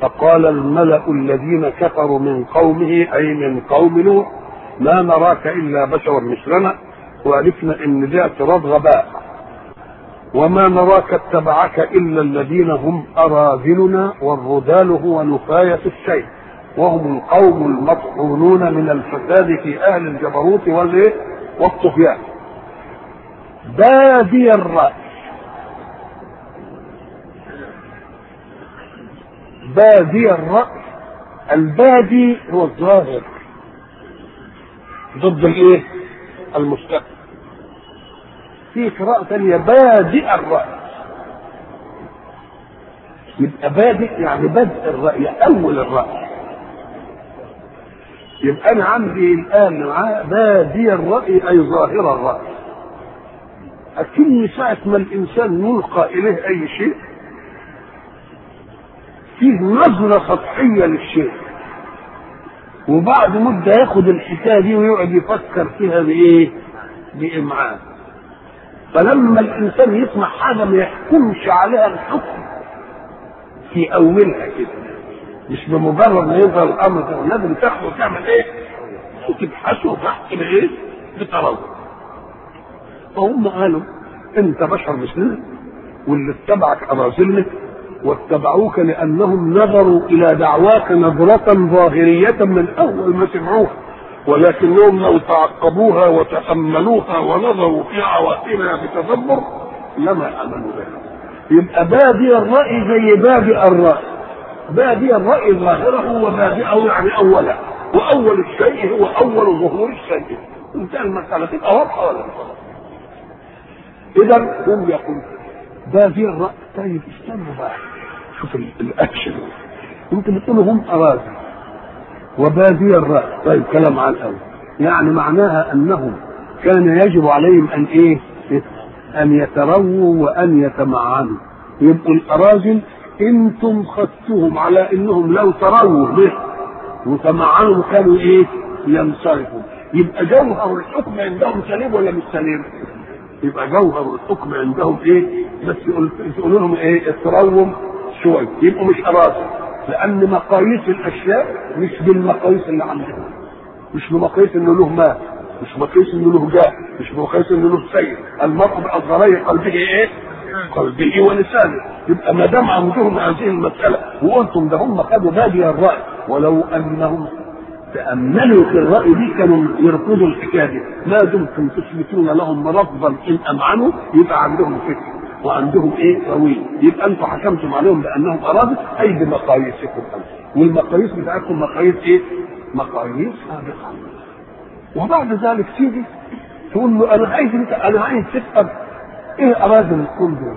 فقال الملأ الذين كفروا من قومه أي من قوم نوح ما نراك إلا بشرا مثلنا، وعرفنا إن ده اعتراض غباء، وما نراك اتبعك إلا الذين هم أراذلنا والرذال هو نفاية الشيء، وهم القوم المطحونون من الفساد في أهل الجبروت والطغيان. بادي الرأي، بادي الرأي، البادي هو الظاهر ضد الايه؟ المستقبل. في قراءة ثانية بادئ الرأي، يبقى بادئ يعني بدء الرأي، أول الرأي. يبقى أنا عندي الآن بادئ الرأي أي ظاهر الرأي. أكن ساعة ما الإنسان يلقى إليه أي شيء فيه نظرة سطحية للشيء، وبعد مدة ياخد الحكاية دي ويقعد يفكر فيها بإيه؟ بإمعان. فلما الإنسان يسمع حاجة ما يحكمش عليها الحكم في أولها كده، مش بمجرد ما يظهر الأمر ده، لازم تاخده وتعمل إيه؟ وتبحثه وتحت بإيه؟ بتراجع. فهم قالوا أنت بشر مثلنا، واللي اتبعك أراذلنا، واتبعوك لأنهم نظروا إلى دعواك نظرة ظاهرية من أول ما سمعوها، ولكنهم لو تعقبوها وتأملوها ونظروا في عواقبها بتدبر لما آمنوا بها. يبقى بادئ الرأي زي بادئ الرأي، بادئ الرأي ظاهره وبادئه يعني أوله، وأول الشيء هو أول ظهور الشيء. انتهى المسألة، تبقى واضحة ولا مش واضحة؟ إذا هم يقول بادئ الرأي. طيب استنوا بقى، شوف الأكشن. يمكن بتقولوا هم أراذل وبادئ الرأي، طيب كلام عن الأول، يعني معناها أنهم كان يجب عليهم أن إيه؟ أن يترووا وأن يتمعنوا. يبقوا الأراذل أنتم خدتهم على أنهم لو ترووا به وتمعنوا كانوا إيه؟ ينصرفوا. يبقى جوهر الحكم عندهم سليم ولا مش سليم؟ يبقى جوهر الحكم عندهم ايه؟ بس يقولوا لهم ايه؟ اتروهم شويه، يبقوا مش اراذل، لان مقاييس الاشياء مش بالمقاييس اللي عندهم، مش بمقاييس انه له مال، مش بمقاييس انه له جاه، مش بمقاييس انه له سيد. المرء باصغري قلبه ايه؟ قلبه ولسانه. يبقى ما دام عندهم هذه المساله وقلتم ده هم خدوا بادئ الراي، ولو انهم تأملوا في الرأي دي كانوا يرفضوا الحكاية دي. ما دمتم تثبتون لهم رفضا إن أمعنوا يبقى عندهم فكر وعندهم إيه؟ طويل. يبقى أنتم حكمتم عليهم بأنهم أرادوا أي بمقاييسكم أنتم، والمقاييس بتاعتكم مقاييس إيه؟ مقاييس سابقة. وبعد ذلك تيجي تقول له أنا عايز تفهم إيه أراذل القوم دول.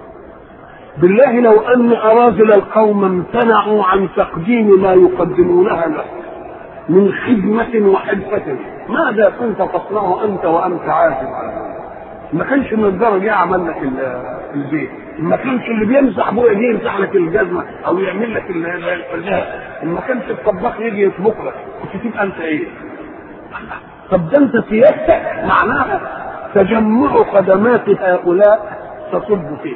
بالله لو أن أراذل القوم امتنعوا عن تقديم ما يقدمونها له من خدمة وحرفة، ماذا كنت تصنع أنت وأنت عاجز عنه؟ ما كانش من الدرجة يعمل لك البيت، ما كانش اللي بيمسح بويا يجي يمسح لك الجزمة أو يعمل لك الحذاء، ما كانش الطباخ يجي يطبخ لك، كنت تبقى أنت إيه؟ طب ده أنت سيادتك معناها تجمع خدمات هؤلاء تصب فيك،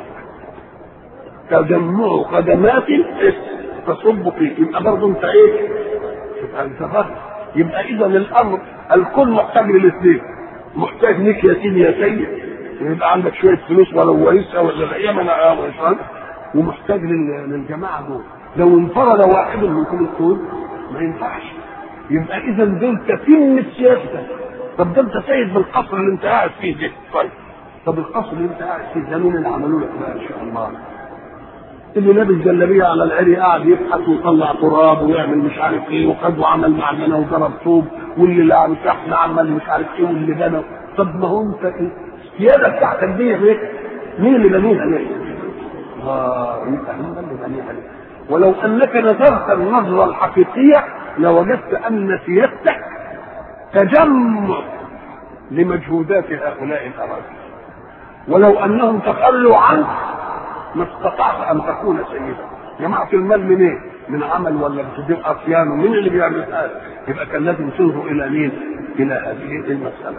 تجمع خدمات تصب فيك، يبقى برضه أنت إيه؟ يبقى اذا الامر الكل محتاج للاثنين، محتاج لك يا سيدي يا سيد يبقى عندك شويه فلوس ولو ورثه ولا ايام ومحتاج للجماعه دول. لو انفرد واحد من كل الكل ما ينفعش. يبقى اذا دول تتم سياستك. طب ده انت سيد بالقصر اللي انت قاعد فيه ده، طيب طب القصر اللي انت قاعد فيه ده مين اللي عملوا لك بقى ان شاء الله؟ اللي لابس جلابيه على العري قاعد يبحث ويطلع تراب ويعمل مش عارف ايه، وخد وعمل معجنه وضرب طوب، واللي لعب شحن عمل مش عارف ايه، واللي بنى. طب ما هو انت السياده بتاعتك دي مين اللي بنيها ليه؟ انت اللي بنيها ليه؟ ولو انك نظرت النظره الحقيقيه لوجدت ان سيادتك تجمع لمجهودات هؤلاء الاراضي، ولو انهم تخلوا عنك ما استطعت ان تكون سيدا. جماعه المال من ايه؟ من عمل ولا بتدير اصيان؟ ومين اللي بيعمل هذا؟ يبقى كان لازم تنظر الى مين؟ الى هذه المساله.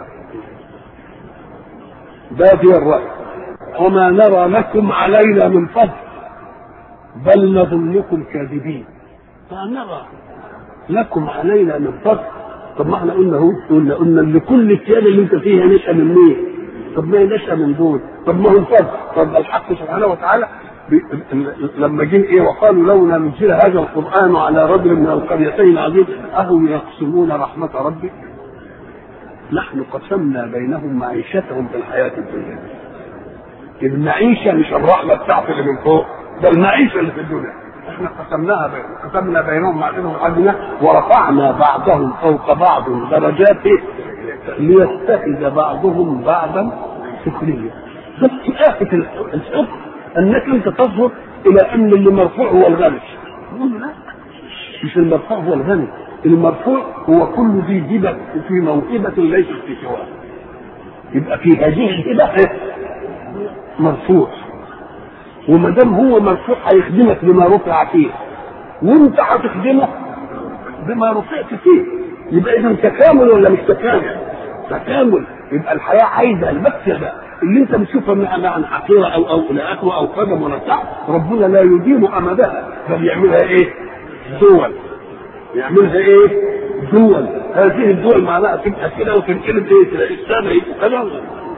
بادئ الراي وما نرى لكم علينا من فضل بل نظنكم كاذبين. فنرى لكم علينا من فضل. طب ما احنا قلنا لكل الثياب اللي انت فيها نشأ من مين؟ طب ما هي نشأ من دول. طب ما هو الفضل. طب الحق سبحانه وتعالى لما جه ايه وقالوا لولا نزل هذا القرآن على رجل من القريتين عظيم أهم يقسمون رحمة ربك نحن قسمنا بينهم معيشتهم في الحياة الدنيا. المعيشة مش الرحمة بتاعت اللي من فوق، ده المعيشة اللي في الدنيا. احنا قسمنا بينهم معيشتهم في الدنيا ورفعنا بعضهم فوق بعض درجات ليتخذ بعضهم بعضا سخريا. بس آفة الحكم انك انت تظهر الى ان اللي مرفوع هو الغني. نقول لا، مش المرفوع هو الغني، المرفوع هو كل ذي هبة في موهبة ليست في سواه. يبقى في هذه الهبة مرفوع، وما دام هو مرفوع هيخدمك بما رفع فيه، وانت هتخدمه بما رفعت فيه. يبقى اذا تكامل ولا مش تكامل؟ تكامل. يبقى الحياه عايزه المكسب ده اللي انت بتشوفها عن حقيره او لا اكل او قدم ولا بتاع، ربنا لا يديم امدها بل يعملها ايه؟ دول. يعملها ايه؟ دول. هذه الدول معناها تبقى كده وتنقلب ايه؟ تلاقي السنه يبقى كده.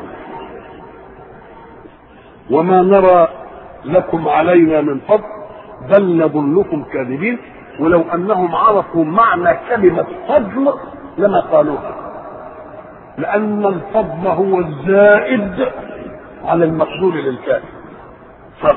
وما نرى لكم علينا من فضل بل نظنكم كاذبين. ولو انهم عرفوا معنى كلمه فضل لما قالوها، لان الفضل هو الزائد على المقدور للكافر فضل،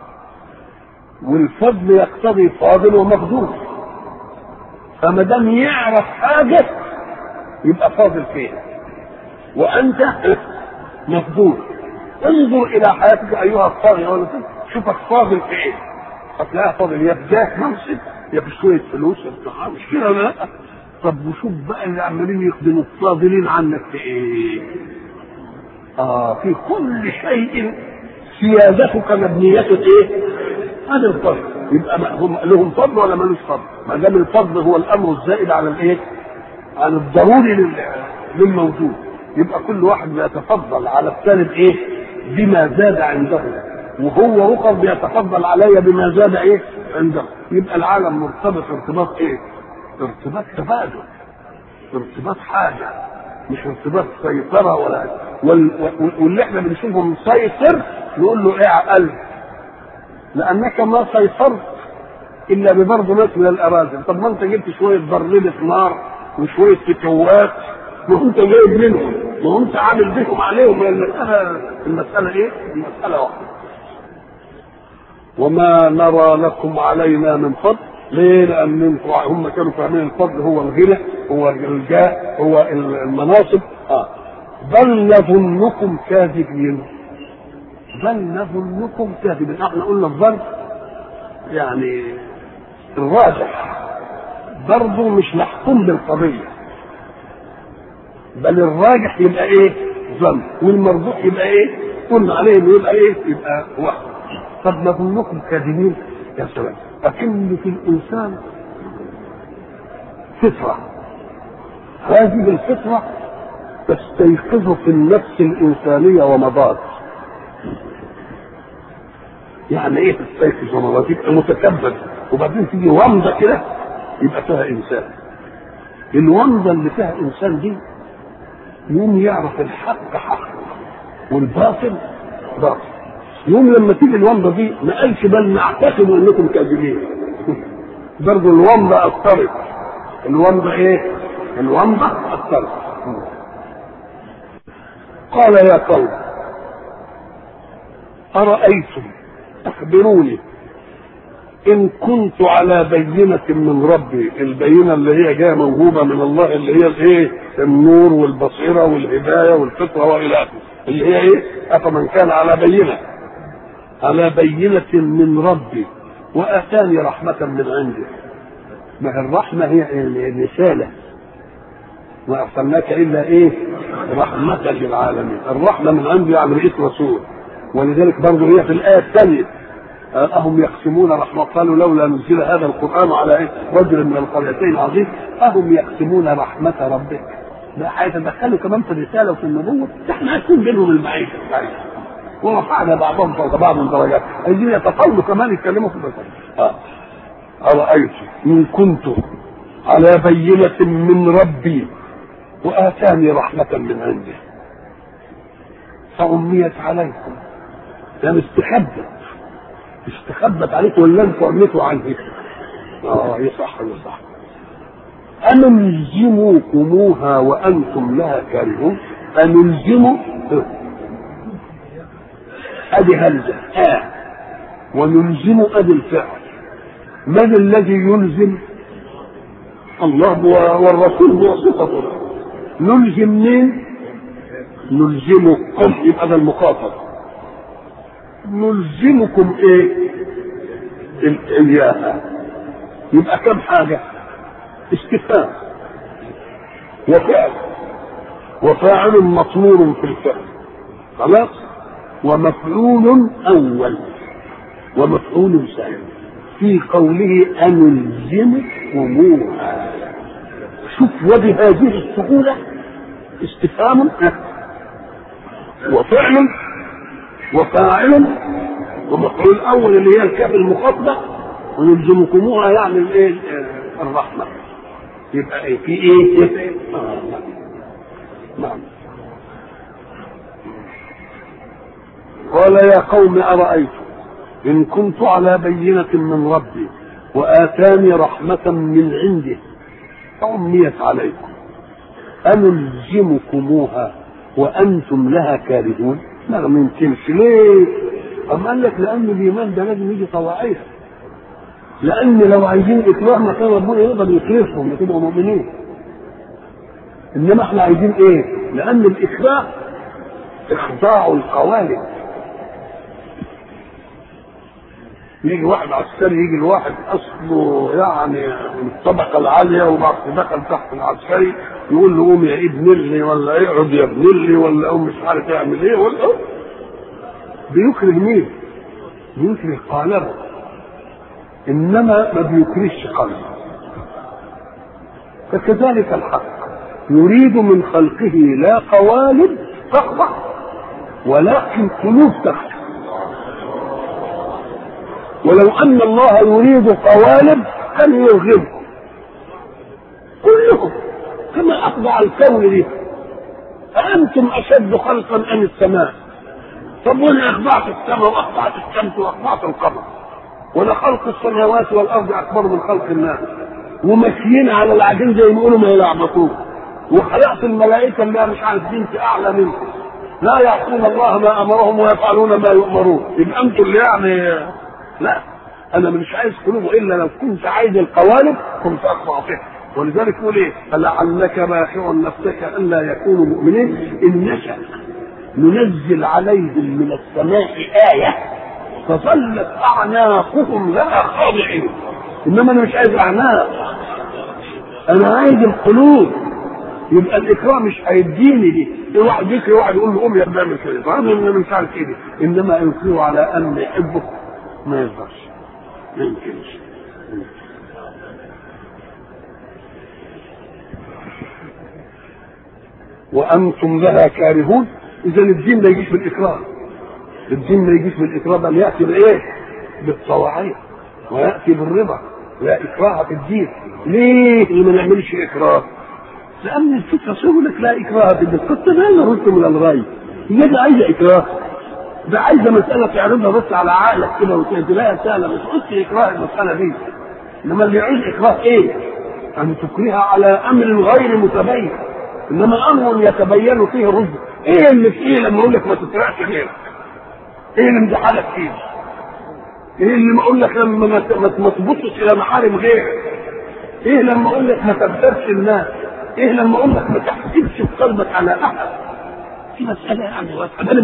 والفضل يقتضي فاضل ومقدور. فما دام يعرف حاجه يبقى فاضل فيها، وانت مقدور. انظر الى حياتك ايها الطاغي ولا شوفك فاضل في ايه؟ هتلاقيها فاضل يا بجاه منصب يا بشويه فلوس يا مش كده ولا لا؟ طب وشوف بقى اللي عمالين يخدموا الفاضلين عنك في ايه؟ في كل شيء سيادتك مبنيه ايه؟ هذا الفضل. يبقى هم لهم فضل ولا مالوش فضل؟ ما دام الفضل هو الامر الزائد على الايه؟ عن الضروري للموجود، يبقى كل واحد بيتفضل على الثاني بايه؟ بما زاد عنده، وهو رقم بيتفضل علي بما زاد ايه؟ عنده. يبقى العالم مرتبط ارتباط ايه؟ ارتباط تبادل، ارتباط حاجه، مش ارتباط سيطره ولا واللي احنا بنشوفه مسيطر نقول له ايه عقل؟ لانك ما سيطرت الا بضرب ناس من الاراذل. طب ما انت جبت شويه ضربه نار وشويه فتوات وانت جايب منهم وانت عامل بهم عليهم. المساله ايه؟ المساله واحده. وما نرى لكم علينا من فضل. ليه؟ لان هم كانوا فاهمين الفضل هو الغنى، هو الجاه، هو المناصب. بل نظنكم كاذبين. بل نظنكم كاذبين. احنا قلنا الظن يعني الراجح برضه مش محكوم بالقضيه، بل الراجح يبقى ايه؟ ظن، والمرجوح يبقى ايه؟ قلنا عليه انه يبقى ايه؟ يبقى وهم. طب نظنكم كاذبين يا سلام. لكن في الانسان فطره، هذه الفطره تستيقظ في النفس الانسانيه ومضاد. يعني ايه تستيقظ ومضاد؟ يبقى متكبر وبعدين تيجي ومضه كده يبقى فيها انسان. الومضه اللي فيها انسان دي يوم يعرف الحق حق والباطل باطل. يوم لما تيجي الومضه دي ما قالش بل نعتقد انكم كاذبين. برضه الومضه اثرت. الومضه ايه؟ الومضه اثرت. قال يا قوم ارايتم اخبروني ان كنت على بينه من ربي. البينه اللي هي جايه موهوبه من الله، اللي هي الايه؟ النور والبصيره والهدايه والفطره والى اخره، اللي هي ايه؟ افمن كان على بينه من ربي واتاني رحمه من عنده. ما الرحمه هي الرساله، ما ارسلناك الا ايه؟ رحمه للعالمين. الرحمه من عنده يعني رئيس رسول. ولذلك برضه هي في الايه الثانيه أهم يقسمون رحمة. قالوا لولا نزل هذا القرآن على رجل من القريتين عظيم أهم يقسمون رحمة ربك. ده هيتدخلوا كمان في الرسالة وفي النبوة. احنا عايزين بينهم المعيشة بتاعتنا ورفعنا بعضهم فوق بعض درجات. عايزين يتطاولوا كمان يتكلموا في البشر. أرأيت إن كنت على بينة من ربي وآتاني رحمة من عنده فعميت عليكم، يعني استخبت عليكم ولا انتم عميتوا عنه؟ يصح. أنلزمكموها وأنتم لها كارهون. أنلزم أدي همزة ونلزم أدي الفعل. من الذي يلزم؟ الله والرسول بواسطته. نلزم مين؟ نلزمكم، يبقى ده المخاطب. نلزمكم ايه؟ اياها. يبقى كم حاجة؟ استفهام وفعل وفاعل مطمور في الفعل، خلاص، ومفعول أول ومفعول ثاني في قوله أنلزمكموها. شوف وبهذه السهولة استفهام وفعل وفاعل ومفعول أول اللي هي الكاف المخاطبة، ونلزمكموها يعني الايه؟ الرحمة. يبقى ايه في ايه؟ نعم. قال يا قوم أرأيتم إن كنت على بينة من ربي وآتاني رحمة من عنده فعميت عليكم أنلزمكموها وأنتم لها كارهون. ما يمكنش. ليه؟ أما قال لك لأن الإيمان ده لازم يجي طواعية، لأن لو عايزين إكراه ما كان ربنا يقدر يكرههم يبقوا مؤمنين. إنما إحنا عايزين إيه؟ لأن الإكراه إخضاع القوالب. يجي واحد عسكري، يجي الواحد اصله يعني من الطبقه العاليه وبعد دخل تحت العسكري يقول له قوم يا ابن اللي ولا اقعد يا ابن اللي ولا قوم مش عارف يعمل ايه ولا بيكره مين؟ بيكره قالبه، انما ما بيكرهش قلبه. فكذلك الحق يريد من خلقه لا قوالب تخضع ولكن قلوب تخضع. ولو أن الله يريد قوالب كان يرغبهم كلهم كما أخضع الكون لي. أأنتم أشد خلقا أم السماء؟ طب وأنا أخضعت السماء وأخضعت الشمس وأخضعت القمر، ولا خلق السماوات والأرض أكبر من خلق الناس، وماشيين على العجين زي ما يقولوا ما يلعبطوه، وخلقت الملائكة اللي مش عارف بنت أعلى منكم لا يعصون الله ما أمرهم ويفعلون ما يؤمرون. يبقى أنتم اللي يعني لا، انا مش عايز قلوبه الا لو كنت عايز القوالب كنت اقطع فيها. ولذلك يقول ايه؟ فلعلك باخع نفسك الا يكونوا مؤمنين ان نشأ ننزل عليهم من السماء آية فظلت اعناقهم لها خاضعين. انما انا مش عايز اعناق، انا عايز القلوب. يبقى الاكرام مش هيديني دي واحد يكره واحد يقول له قوم يا ابني اعمل كده، فاهم ان مش عارف كده، انما يكره على ان يحبه ما يقدرش، ما يمكنش. وانتم لها كارهون. اذا الدين ما يجيش بالاكراه، الدين ما يجيش بالاكراه، بل ياتي بايه؟ بالطواعيه وياتي بالرضا. لا اكراه في الدين. ليه ما نعملش اكراه؟ لان الفكره تقول لك لا اكراه في الدين. قد تبين الرشد من الغي. هي دي عايزه اكراه، ده عايزه مساله تعرضها بس على عقلك كده وتلاقيها سهله، مش قلت اكراه المساله دي. انما اللي يعيز اكراه ايه؟ ان تكرهها على امر غير متبين، انما امر يتبين فيه الرشد. ايه اللي فيه لما اقول لك ما تسرقش غيرك؟ ايه اللي مزعلك فيه؟ ايه اللي ما اقول لك لما ما تبصش الى محارم غيرك؟ ايه لما اقول لك ما تبدلش الناس؟ ايه لما اقول لك ما تحسبش في قلبك على احد؟ في مساله يعني انا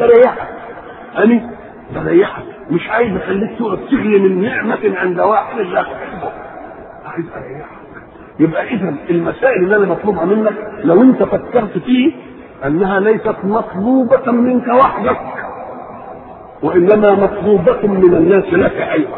بريحك، مش عايز اخليك تقعد تغلي من نعمه عند واحد لا تحبه، عايز اريحك. يبقى اذا المسائل اللي انا مطلوبها منك لو انت فكرت فيه انها ليست مطلوبه منك وحدك، وانما مطلوبه من الناس لك ايضا.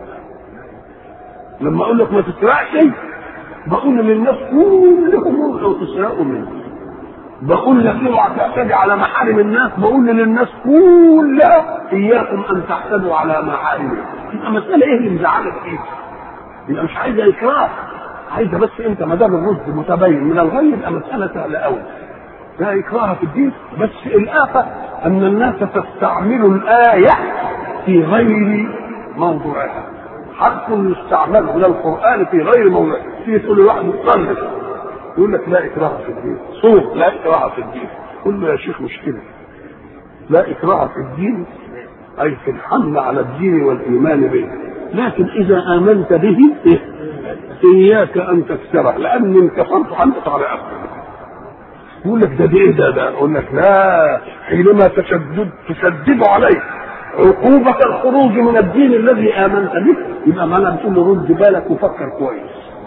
لما اقول لك ما تسرقش بقول للناس كلهم لو تسرقوا منه، بقول لك اوعى تعتدي على محارم الناس، بقول للناس كلها اياكم ان تعتدوا على محارم. يبقى مساله ايه اللي مزعلك فيه؟ يبقى مش عايزه اكراه، عايزه بس انت ما دام الرشد متبين من الغي يبقى مساله سهله قوي. لا اكراه في الدين، بس الآفة ان الناس تستعمل الآية في غير موضوعها. حق يستعمل من القرآن في غير موضوعه. تيجي تقول لواحد مصلي يقول لك لا اكراه في الدين، صوم لا اكراه في الدين، قل له يا شيخ مشكله. لا اكراه في الدين اي في الحمل على الدين والايمان به، لكن اذا امنت به اياك ان تكسره، لان ان كفرت هنقطع رقبتك. يقول لك ده ايه ده اقول لك لا، حينما تشدد عليه عقوبة الخروج من الدين الذي آمنت به يبقى معنى بتقول له رد بالك وفكر كويس.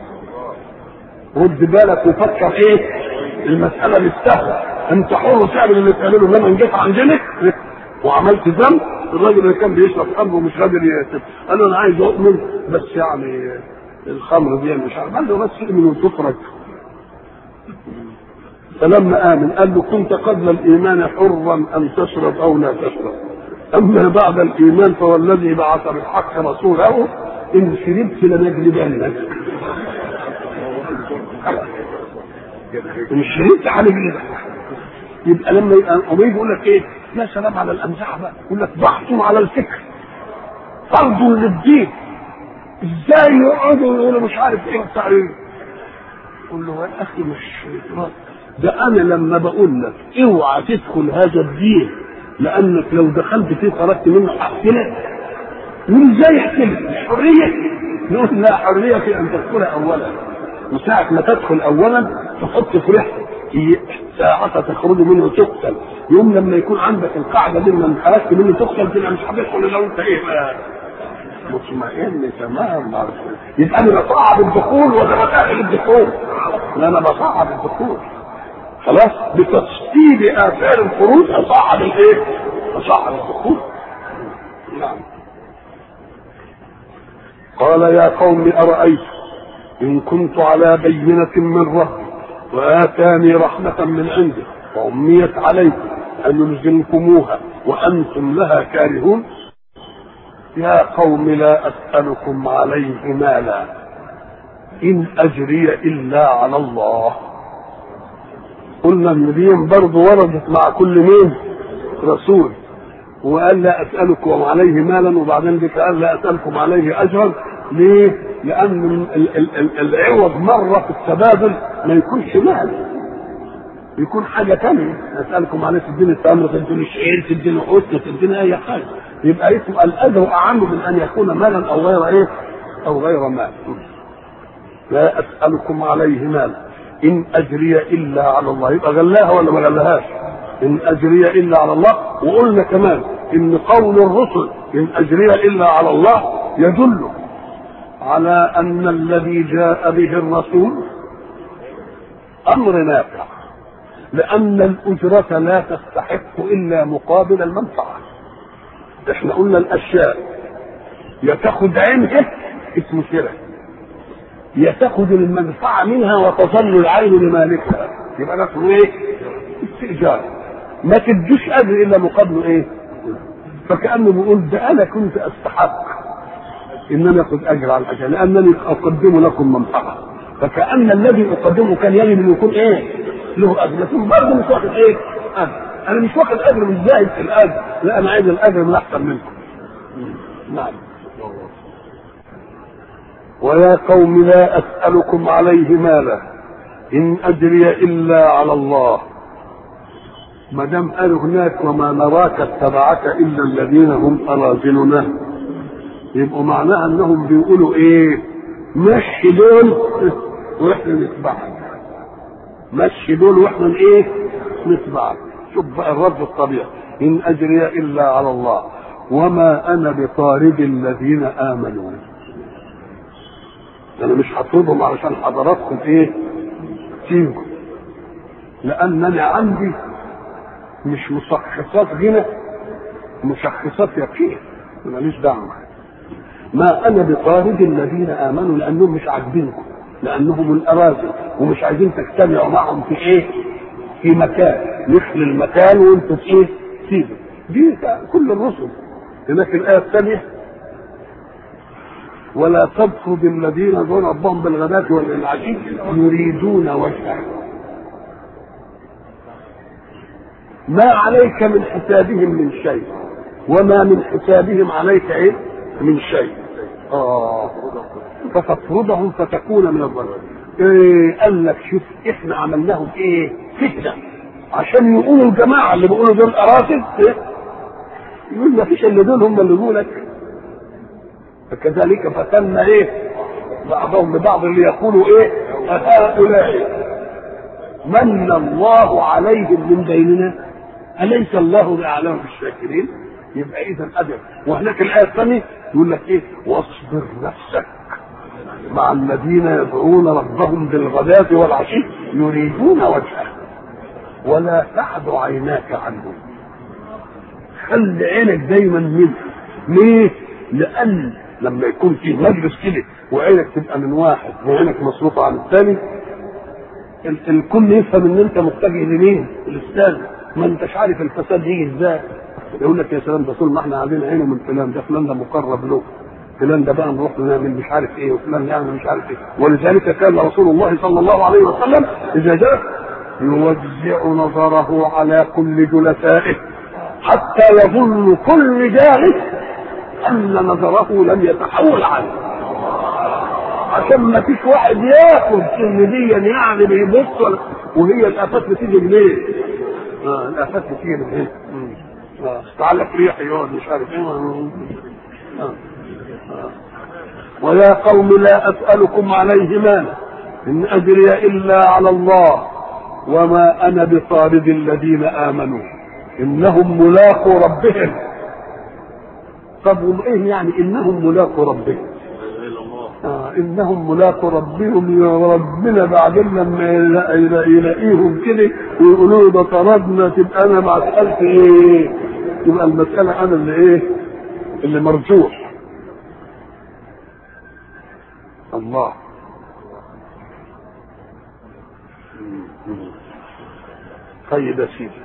رد بالك وفكر ايه؟ المسألة مش سهلة، انت حر تعمل اللي تعمله. لما جيت عندنا وعملت ذنب، الراجل اللي كان بيشرب خمر ومش قادر يتب، قال له انا عايز اؤمن بس يعني الخمر دي مش عارف، قال له بس اؤمن وتفرج. فلما آمن قال له كنت قبل الإيمان حرا أن تشرب أو لا تشرب، أما بعد الإيمان فوالذي بعث بالحق رسوله إن شربت لنجلدنك. إن شربت هنجلدك. يبقى لما يبقى يقول لك إيه؟ يا سلام على الأمزحة بقى، يقول لك بحث على الفكر فرض للدين. إزاي يقعدوا يقولوا مش عارف إيه التعريف؟ قول له يا أخي مش ده انا لما بقول لك اوعى تدخل هذا الدين لانك لو دخلت فيه خرجت منه هقتلك. يقول ازاي يقتلك؟ مش حريه؟ نقول لا، حريه في ان تدخل اولا، وساعه ما تدخل اولا تحط في ريحتك ساعه تخرج منه تقتل. يوم لما يكون عندك القاعده دي لما خرجت منه تقتل تبقى مش هتدخل لو انت ايه بقى مطمئن تمام. يبقى انا بصعب الدخول ولا بسهل الدخول؟ لا انا بصعب الدخول خلاص، بتفصيل آثار الخروج أصعب الإيه؟ أصعب الدخول. نعم. قال يا قوم أرأيت إن كنت على بينة من ربي وآتاني رحمة من عنده وأميت عليكم أن نلزمكموها وأنتم لها كارهون. يا قوم لا أسألكم عليه مالا إن أجري إلا على الله. قلنا النبيين برضه وردت مع كل مين؟ رسول. وقال لا اسالكم عليه مالا، وبعدين ذكر قال لا اسالكم عليه اجرا. ليه؟ لان العوض مره في التبادل ما يكونش مال، يكون حاجه ثانيه. اسالكم عليه تديني التمر، تديني شعير، تديني حسن، تديني اي حاجه، يبقى اسم الاجر اعم من ان يكون مالا او غير ايه؟ او غير مال. لا اسالكم عليه مالا إن أجري إلا على الله. يبقى غلاها ولا ما غلاهاش؟ إن أجري إلا على الله. وقلنا كمان إن قول الرسل إن أجري إلا على الله يدل على أن الذي جاء به الرسول أمر نافع، لأن الأجرة لا تستحق إلا مقابل المنفعة. إحنا قلنا الأشياء يتاخد عينها اسمه شرك، يتاخذ المنفعه منها وتظل العين لمالكها، يبقى ده اسمه ايه؟ استئجار. ما تديش اجر الا مقابله ايه؟ فكانه بيقول ده انا كنت استحق ان انا اخذ اجر على الاشياء لانني اقدم لكم منفعه، فكان الذي اقدمه كان يجب ان يكون ايه؟ له اجر، لكن برضه مش واخد ايه؟ اجر. انا مش واخد اجر مش زايد في الاجر، لا انا عايز الاجر من احسن منكم. نعم. ويا قوم لا أسألكم عليه مالا إن أجري إلا على الله. ما دام قالوا هناك وما نراك اتبعك إلا الذين هم أراذلنا، يبقوا معناها أنهم بيقولوا إيه؟ مشي دول وإحنا نتبعك، مشي دول وإحنا إيه؟ نتبعك. شوف بقى الرد الطبيعي، إن أجري إلا على الله وما أنا بطارد الذين آمنوا. انا مش هطردهم علشان حضراتكم ايه تيجوا، لانني عندي مش مشخصات غنى، مشخصات يقين، ماليش دعوه. ما انا بطارد الذين امنوا لانهم مش عاجبينكم، لانهم الاراذل ومش عايزين تجتمعوا معهم في ايه؟ في مكان، نخلي المكان وانتوا ايه؟ تيجوا. دي كل الرسل. هناك الايه الثانيه ولا تطرد الذين دون ربهم بالغداة والعشي يريدون وجهه ما عليك من حسابهم من شيء وما من حسابهم عليك ايه من شيء. فتطردهم فتكون من الظالمين. قال لك شوف احنا عملناهم ايه فتنه عشان يقولوا الجماعه اللي بيقولوا دول اراسل يقول ما فيش الا دول هم اللي يقولك. فكذلك فتنا ايه بعضهم ببعض اللي يقولوا ايه هؤلاء من الله عليهم من بيننا اليس الله باعلم بالشاكرين. يبقى اذا ادب. وهناك الايه الثانيه يقول لك ايه واصبر نفسك مع الذين يدعون ربهم بالغداة والعشي يريدون وجهه ولا تعد عيناك عنهم. خلي عينك دايما منه. ليه؟ لان لما يكون في مجلس كده وعينك تبقى من واحد وعينك مصروفه عن الثاني الكل يفهم ان انت متجه لمين؟ للثاني. ما انتش عارف الفساد يجي ازاي. يقول لك يا سلام ده طول ما احنا عايزين عينه من فلان ده، فلان ده مقرب له، فلان ده بقى نروح نعمل مش عارف ايه، وفلان يعمل مش عارف ايه. ولذلك كان رسول الله صلى الله عليه وسلم اذا جاء يوزع نظره على كل جلسائه حتى يظن كل جالس ان نظره لم يتحول عنه، عشان ما فيش واحد ياخد سنديا يعني بيبص وهي الافات بتيجي منين؟ الافات بتيجي منين؟ تعلق ريح يقعد مش عارف ايه. ويا قوم لا اسالكم عليه مالا ان اجري الا على الله وما انا بطارد الذين امنوا انهم ملاقو ربهم. طب وايه يعني انهم ملاقو ربهم؟ انهم ملاقو ربهم. يا ربنا بعدين لما يلاقيهم كده ويقولوا له ده طردنا تبقى انا مع مساله ايه؟ يبقى المساله انا اللي ايه؟ اللي مرجوح. الله. طيب يا سيدي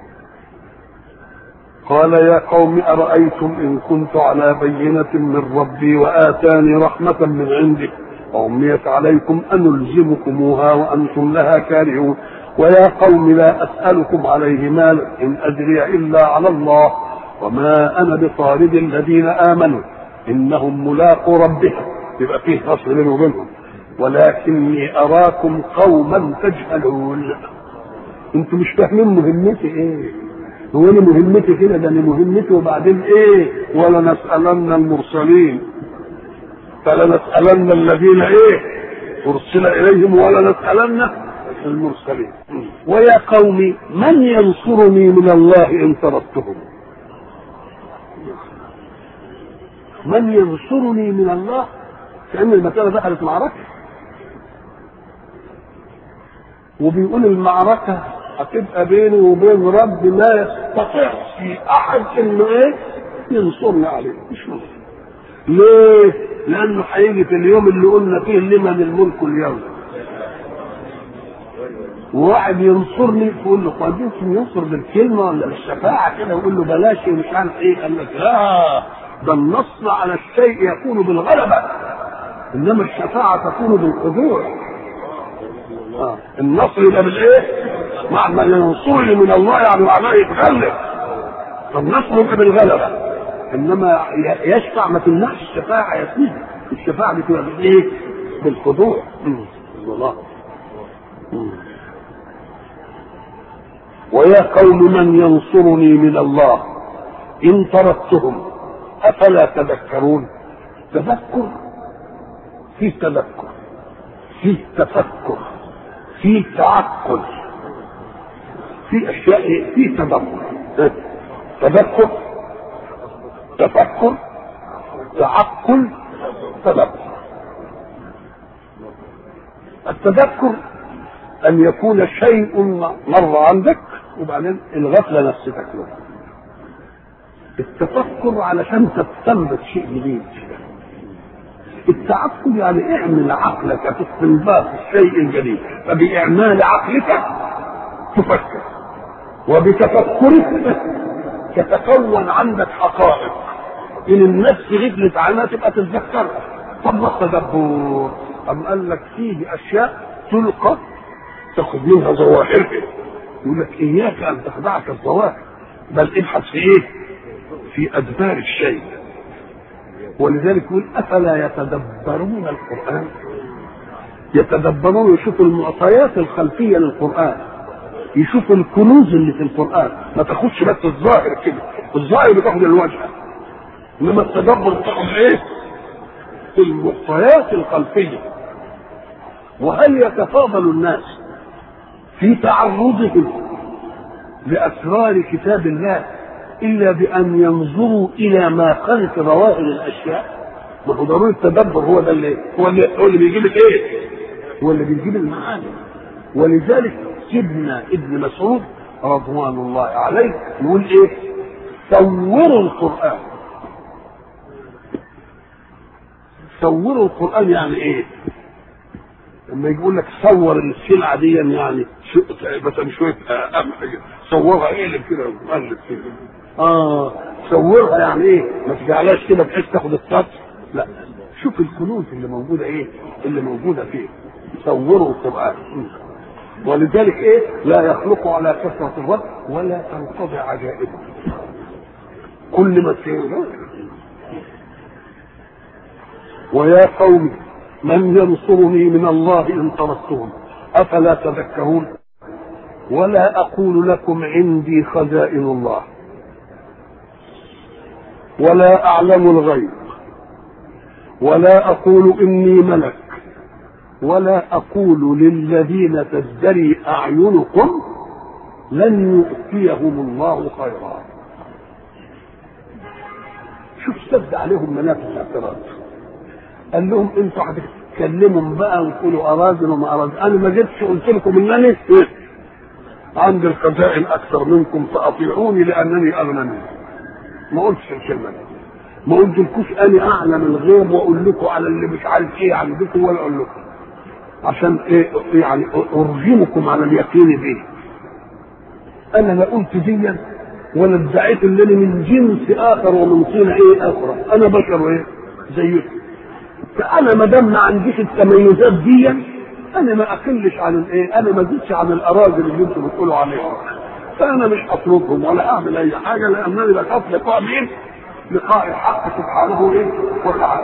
قال يا قوم أرأيتم إن كنت على بينة من ربي وآتاني رحمة من عنده وأميت عليكم أنلزمكموها وأنتم لها كارهون. ويا قوم لا أسألكم عليه مالا إن أجري إلا على الله وما أنا بطارد الذين آمنوا إنهم ملاقو ربهم. يبقى فيه فصل بينه وبينهم. ولكني أراكم قوما تجهلون. انتوا مش فاهمين مهمتي ايه. هو انا مهمتي كده؟ ده انا مهمتي وبعدين ايه؟ ولا نسألن المرسلين فلا نسألن الذين ايه ارسل اليهم ولا نسألن المرسلين. ويا قوم من ينصرني من الله ان طردتهم؟ من ينصرني من الله؟ كأن المسألة دخلت معركة وبيقول المعركة هتبقى بيني وبين رب ما يستطيع احد انه ايه ينصرني عليه. مش ممكن. ليه؟ لانه هيجي في اليوم اللي قلنا فيه لمن الملك اليوم وواحد ينصرني يقول له قد ينصر بالكلمه ولا بالشفاعه كده ويقول له بلاش مش عارف ايه. قال لك لا، ده النصر على الشيء يكون بالغلبه انما الشفاعه تكون بالخضوع. النصر يبقى بالايه؟ مع ما ينصرني من الله يعني معناه يتغلب. فالنصر يبقى بالغلبه انما يشفع ما تمنعش الشفاعه يا سيدي. الشفاعه بتبقى بالايه؟ بالخضوع. الله. ويا قوم من ينصرني من الله ان طردتهم افلا تذكرون. تذكر فيه تذكر فيه تفكر فيه تعقل في اشياء في تدبر. تذكر تفكر تعقل تدبر. التذكر ان يكون شيء مر عندك وبعدين الغفله نفسك له. التفكر علشان تستنبط شيء جديد. التعقل يعني اعمل عقلك في استنباط الشيء الجديد. فباعمال عقلك تفكر وبتفكرك تتكون عندك حقائق ان النفس غفلت عنها تبقى تتذكرها. طب ما التدبر أم قال لك فيه أشياء تلقى تاخذ منها ظواهر، يقول لك إياك أن تخدعك الظواهر، بل ابحث في إيه؟ في أدبار الشيء. ولذلك يقول أفلا يتدبرون القرآن؟ يتدبرون، يشوفوا المعطيات الخلفية للقرآن، يشوفوا الكنوز اللي في القرآن، ما تاخدش بس الظاهر كده، الظاهر بتاخد الوجه، انما التدبر بتاخد ايه؟ المعطيات الخلفية. وهل يتفاضل الناس في تعرضهم لأسرار كتاب الله إلا بأن ينظروا إلى ما خلف ظواهر الأشياء؟ ما هو ضروري التدبر هو ده هو اللي بيجيب الايه؟ هو اللي بيجيب المعاني. ولذلك سيدنا ابن مسعود رضوان الله عليه يقول ايه؟ صوروا القرآن. صوروا القرآن يعني ايه؟ لما يقول لك صور السلعة دي يعني مثلا شوية قمح صورها ايه كده وقلب كده. صورها يعني ايه؟ ما تجعلهاش كده بحيث تاخد السطر، لا، شوف الكنوز اللي موجودة ايه؟ اللي موجودة فيه. صوروا القرآن. ولذلك ايه؟ لا يخلق على كثرة الوقت ولا تنقضي عجائبه. كل ما تسير. ويا قوم من ينصرني من الله إن تركتهم أفلا تذكرون. ولا أقول لكم عندي خزائن الله ولا أعلم الغيب ولا أقول إني ملك ولا أقول للذين تزدري أعينكم لن يؤتيهم الله خيرا. شوف سد عليهم منافس الاعتراض، قال لهم انتوا هتتكلموا بقى وتقولوا اراذل وما اراذل، انا ما جيتش قلت لكم ان انا عندي الخزائن اكثر منكم فاطيعوني لانني اغنى منكم. ما قلتش الكلمه دي، ما قلتلكوش انا اعلم الغيب واقول لكم على اللي مش عارف ايه عندكم ولا اقول لكم عشان ايه يعني ارغمكم على اليقين به. انا لا قلت ديا ولا ادعيت ان انا من جنس اخر ومن طين ايه اخرى، انا بشر ايه زيكم. فانا ما دام ما عنديش التميزات دي انا ما اقلش عن الايه، انا ما زدتش عن الاراذل اللي انتم بتقولوا عليهم، فانا مش اطلبهم ولا اعمل اي حاجه لانني بخاف لقاء مين؟ لقاء الحق سبحانه ايه وتعالى.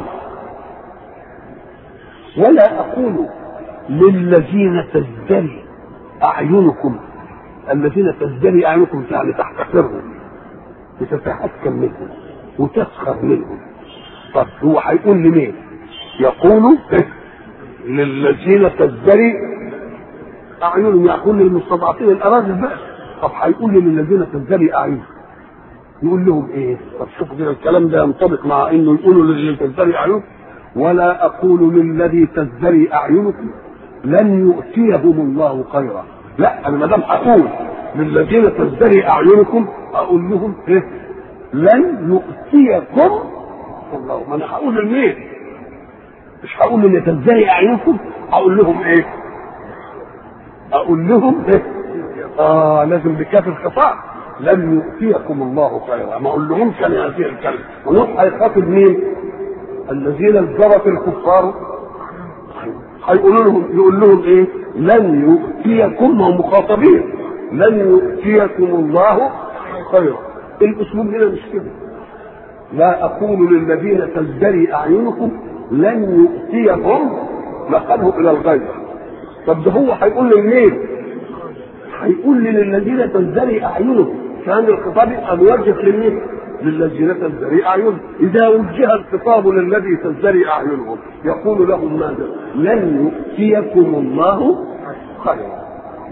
ولا اقول للذين تزدري اعينكم، الذين تزدري اعينكم يعني تحتقرهم وتتحكم منهم وتسخر منهم. طب هو هيقول لمين؟ يقول للذين تزدري اعينهم، يقول للمستضعفين الاراذل بقى. طب هيقول للذين تزدري اعينهم يقول لهم ايه؟ طب شوفوا كده الكلام ده ينطبق مع انه يقولوا للذين تزدري اعينهم ولا اقول للذي تزدري اعينكم لن يؤتيهم الله خيرا. لا، انا ما دام اقول للذين تزدري اعينكم اقول لهم ايه؟ لن يؤتيكم الله. ما انا هقول لمين؟ مش هقول للي تزدري اعينكم، اقول لهم ايه؟ اقول لهم ايه؟ لازم بكاف الخطاب لن يؤتيكم الله خيرا. ما اقول لهمش انا هذه الكلمه. ونوح هيخاطب مين؟ الذين ازدرت الكفار هيقولوا لهم، يقول لهم ايه؟ لن يؤتيكم، هم مخاطبين، لن يؤتيكم الله خيرا. الاسلوب هنا مش كده. لا اقول للذين تزدري اعينكم لن يؤتيكم، نقله الى الغيب. طب ده هو هيقول لمين؟ هيقول للذين تزدري اعينكم، كان الخطاب يبقى موجه لمين؟ للذين تزدري اعينهم. اذا وجه الخطاب للذي تزدري اعينهم يقول لهم ماذا؟ لن يؤتيكم الله خيرا.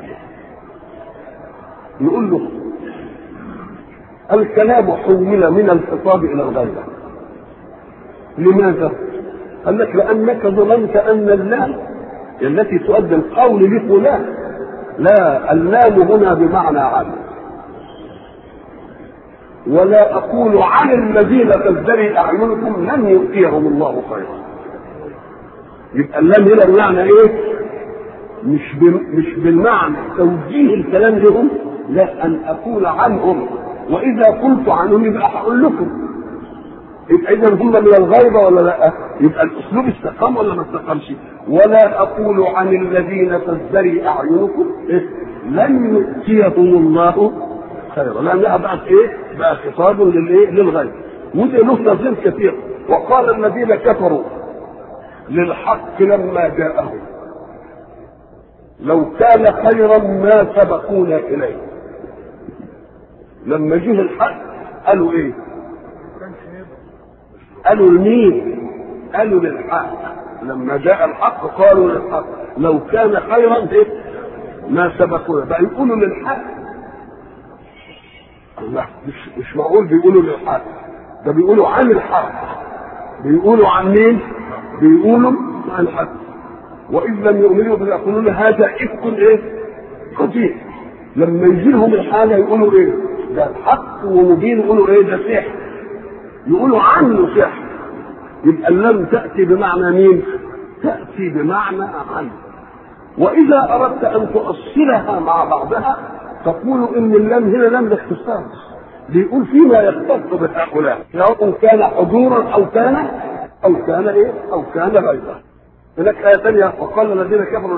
نقول له الكلام حول من الخطاب الى الغيبه. لماذا؟ قال لك لانك ظننت ان اللام التي تؤدي القول لفلان، لا، اللام هنا بمعنى عن. ولا اقول عن الذين تزدري اعينكم لن يؤتيهم الله خيرا. يبقى اللام هنا بمعنى ايه؟ مش بالمعنى توجيه الكلام لهم، لا، ان اقول عنهم. واذا قلت عنهم يبقى هقول لكم. يبقى اذا هم من الغيبه ولا لا؟ يبقى الاسلوب استقام ولا ما استقامش؟ ولا اقول عن الذين تزدري اعينكم لن يؤتيهم الله خيرا، لانها بقت ايه؟ بقى خطاب للايه؟ للغيب. وده له نظير كثير. وقال الذين كفروا للحق لما جاءهم لو كان خيرا ما سبقونا اليه. لما جه الحق قالوا ايه؟ قالوا لمين؟ قالوا للحق. لما جاء الحق قالوا للحق لو كان خيرا ايه؟ ما سبقونا. بقى يقولوا للحق. الله، مش معقول بيقولوا للحق، ده بيقولوا عن الحق. بيقولوا عن مين؟ بيقولوا عن الحق. وإذ لم يؤمنوا بيقولون هذا إفك ايه؟ قديم. لما يجي لهم الحاجة يقولوا ايه؟ ده الحق ومبين. يقولوا ايه؟ ده سحر. يقولوا عنه سحر. يبقى اللم تأتي بمعنى مين؟ تأتي بمعنى عنه. وإذا أردت أن تؤصلها مع بعضها تقول إن اللم هنا لم الاختصاص، بيقول فيما يختص بهؤلاء سواء كان حضورا أو كان إيه؟ أو كان غيره. هناك آية ثانية وقال الذين كفروا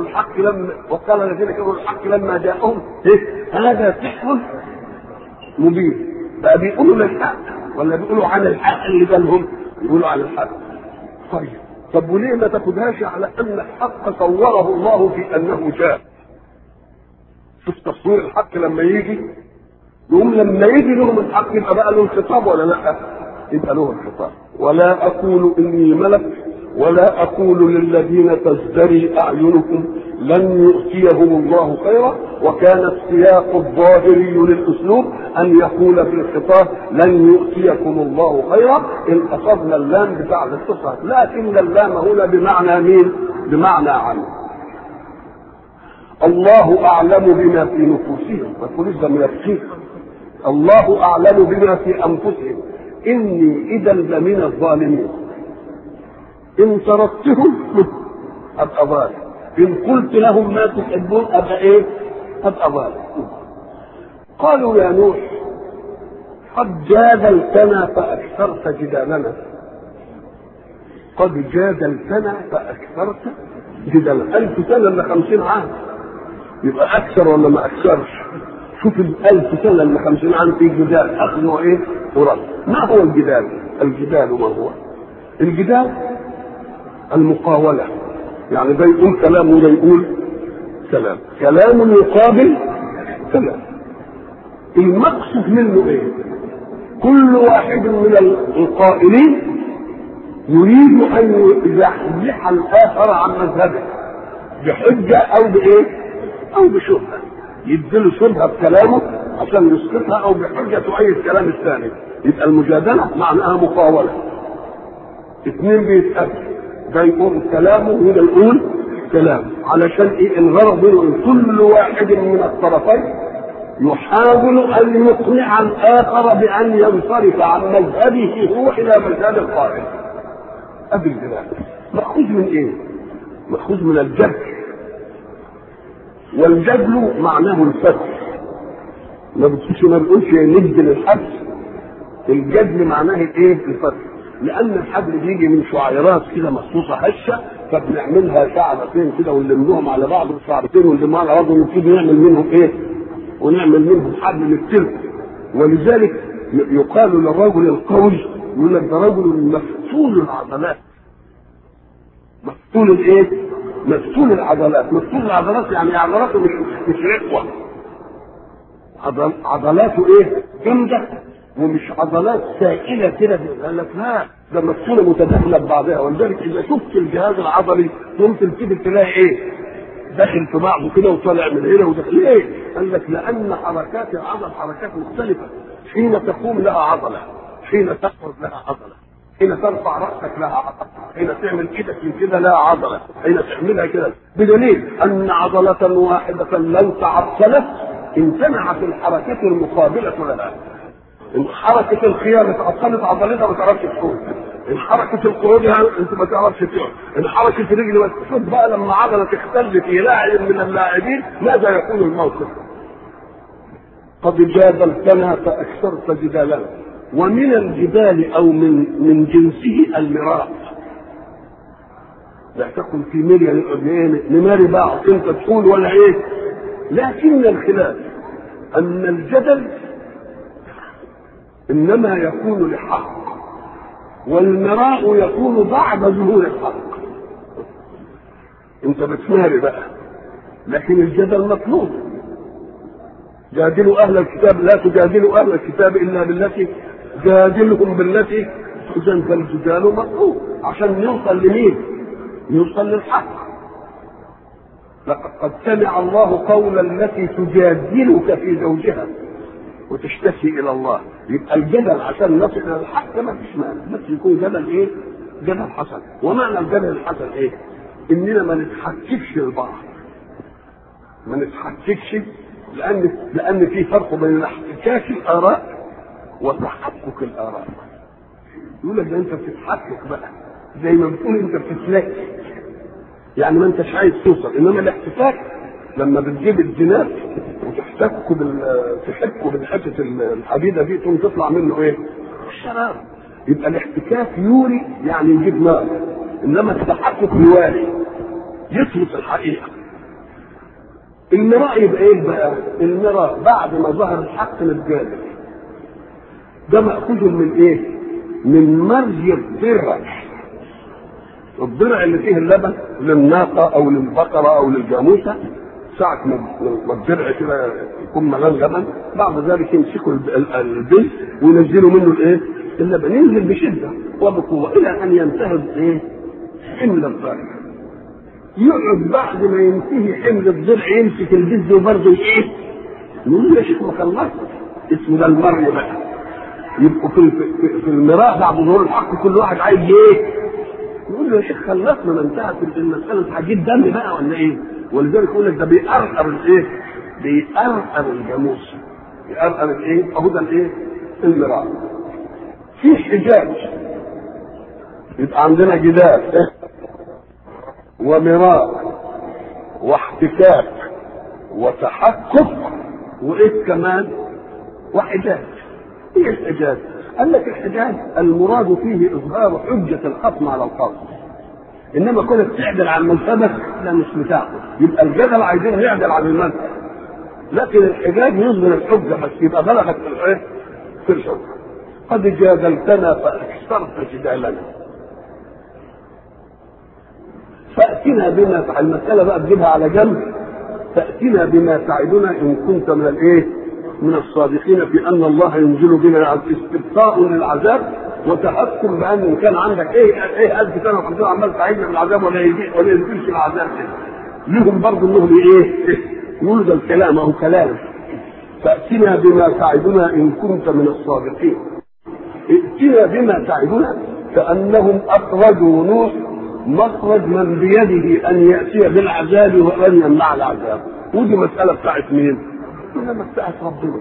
للحق لما جاءهم إيه؟ هذا سحر مبين. بقى بيقولوا للحق ولا بيقولوا عن الحق اللي بالهم؟ يقولوا عن الحق. طب وليه ما تاخدهاش على ان الحق صوره الله في انه جاء؟ شوف تصوير الحق لما يجي يقوم لما يجي لهم الحق يبقى بقى له الخطاب ولا لا؟ يبقى له الخطاب. ولا اقول اني ملك ولا اقول للذين تزدري اعينكم لن يؤتيهم الله خيرا. وكان السياق الظاهري للاسلوب ان يقول في الخطاب لن يؤتيكم الله خيرا ان اخذنا اللام بتاع الاتصال، لكن اللام هنا بمعنى مين؟ بمعنى عنه. الله اعلم بما في نفوسهم، ما تقولش ده من الشيء. الله اعلم بما في انفسهم اني اذا لمن الظالمين. ان تركتهم ابقى ظالم، ان قلت لهم ما تحبون ابقى ايه؟ ابقى ظالم. قالوا يا نوح قد جادلتنا فاكثرت جدالنا. قد جادلتنا فاكثرت جدالنا. 1000 سنه الا 50 عام، يبقى اكثر ولا ما اكثرش؟ شوف 1000 سنه الا 50 عام في جدال اخذ وايه؟ ورد. ما هو الجدال؟ الجدال ما هو؟ الجدال المقاولة، يعني ده يقول كلام وده يقول كلام، كلام يقابل كلام. المقصود منه ايه؟ كل واحد من القائلين يريد ان يزحزح الاخر عن مذهبه بحجة او بايه؟ او بشبهة. يديله شبهة بكلامه عشان يسقطها او بحجة تؤيد كلام الثاني. يبقى المجادلة معناها مقاولة. اثنين بيتقابلوا، ده يقول كلامه وده يقول كلامه، علشان ايه؟ الغرض منه ان كل واحد من الطرفين يحاول ان يقنع الاخر بان ينصرف عن مذهبه هو الى مذهب القائل. ادي الجدال. مأخوذ من ايه؟ مأخوذ من الجدل. والجدل معناه الفتح. ما بتقولش نجدل الحبس. الجدل معناه ايه؟ الفتح. لان الحبل بيجي من شعيرات كده مخصوصه هشه، فبنعملها شعرتين كده ونلمهم على بعض، وشعرتين ونلمهم على بعض، ونبتدي نعمل منهم ايه؟ ونعمل منهم حبل للسلك. ولذلك يقال للرجل القوي يقول لك ده رجل مفتول العضلات. مفتول الايه؟ مفتول العضلات. مفتول العضلات يعني عضلاته مش رقوه. عضلاته ايه؟ جامده ومش عضلات سائله كده. قال لك لا، ده مفصوله متداخله ببعضها. ولذلك اذا شفت الجهاز العضلي ممكن كده تلاقي ايه؟ داخل في بعضه كده وطالع من هنا وداخل. ليه؟ قال لك لان حركات العضل حركات مختلفه. حين تقوم لها عضله، حين تقعد لها عضله، حين ترفع راسك لها عضله، حين تعمل ايدك من كده لها عضله، حين تعملها كده. بدليل ان عضله واحده لو تعطلت امتنعت الحركات المقابله لها. حركة القيام اتعطلت عضلتها ما تعرفش تقوم. حركة القعود انت ما تعرفش تقعد. حركة الرجل شوف بقى لما عضلة تختل في لاعب من اللاعبين ماذا يكون الموقف؟ قد جادلتنا فاكثرت جدالنا. ومن الجبال او من جنسه المراء. لا تكن في مريا نماري بقى انت تقول ولا ايه. لكن الخلاف ان الجدل انما يكون لحق، والمراء يكون بعد ظهور الحق. انت بتماري بقى، لكن الجدل مطلوب. جادلوا اهل الكتاب، لا تجادلوا اهل الكتاب الا بالتي جادلهم بالتي اذا فالجدال مطلوب عشان نوصل لمين؟ يوصل للحق. لقد سمع الله قول التي تجادلك في زوجها وتشتكي الى الله. يبقى الجدل عشان نصل الى الحق ما فيش مانع، بس يكون جدل ايه؟ جدل حسن. ومعنى الجدل الحسن ايه؟ اننا ما نتحككش لبعض، ما نتحككش، لان في فرق بين احتكاك الاراء وتحقق الاراء. يقول لك ده انت بتتحقق بقى، زي ما بتقول انت بتتلك، يعني ما انتش عايز توصل. انما الاحتكاك لما بتجيب الجناب وتحتكه تحكه بالحته الحديده دي تقوم تطلع منه ايه؟ الشراب. يبقى الاحتكاك يوري يعني يجيب نار، انما التحقق يواري يثبت الحقيقه. المراء يبقى ايه بقى؟ المراء بعد ما ظهر الحق نتجادل. ده مأخوذ من ايه؟ من مرج الضرع. الضرع اللي فيه اللبن للناقه او للبقره او للجاموسه، ساعة ما الضرع كده يكون ملان لبن، بعد ذلك يمسكوا البل وينزلوا منه الايه؟ اللبن، ينزل بشده وبقوه الى ان ينتهي ايه؟ حمل الضرع. يقعد بعد ما ينتهي حمل الضرع يمسك الجد وبرضه ايه؟ يقول يا شيخ ما خلصت. اسمه ده المرء بقى. يبقوا في المراء بعد ظهور الحق كل واحد عايز ايه؟ يقول له يا شيخ خلصنا، ما انتهت المساله، هتجيب دم بقى ولا ايه؟ ولذلك يقول لك ده بيقرقر الايه؟ بيقرقر الجاموس. بيقرقر الايه؟ اهو ده الايه؟ المراء. في حجاج، يبقى عندنا جدال ومراء واحتكاك وتحقق وايه كمان؟ وحجاج. ايه الحجاج؟ قال لك الحجاج المراد فيه اظهار حجه الخصم على الخصم، انما كونك تعدل عن مذهبك لا مش بتاعه. يبقى الجدل عايزين يعدل عن المذهب، لكن الحجاج يظهر الحجه بس، يبقى بلغت في الايه؟ في الحجه. قد جادلتنا فاكثرت جدالنا فاتنا بما، المساله بقى تجيبها على جنب، فاتنا بما تعدنا ان كنت من الايه؟ من الصادقين في ان الله ينزل بنا استبقاء للعذاب وتحكم بان كان عندك ايه 1000 سنه وحضرتك عمال تعيدنا بالعذاب ولا ينزلش العذاب لهم برضه انهم ايه؟ يقولوا ده الكلام اهو كلام. فاتنا بما تعدنا ان كنت من الصادقين. ائتنا بما تعدنا كانهم اخرجوا نوح مخرج من بيده ان ياتي بالعذاب وان يمنع العذاب. ودي مساله بتاعت مين؟ انما بتاعت ربنا.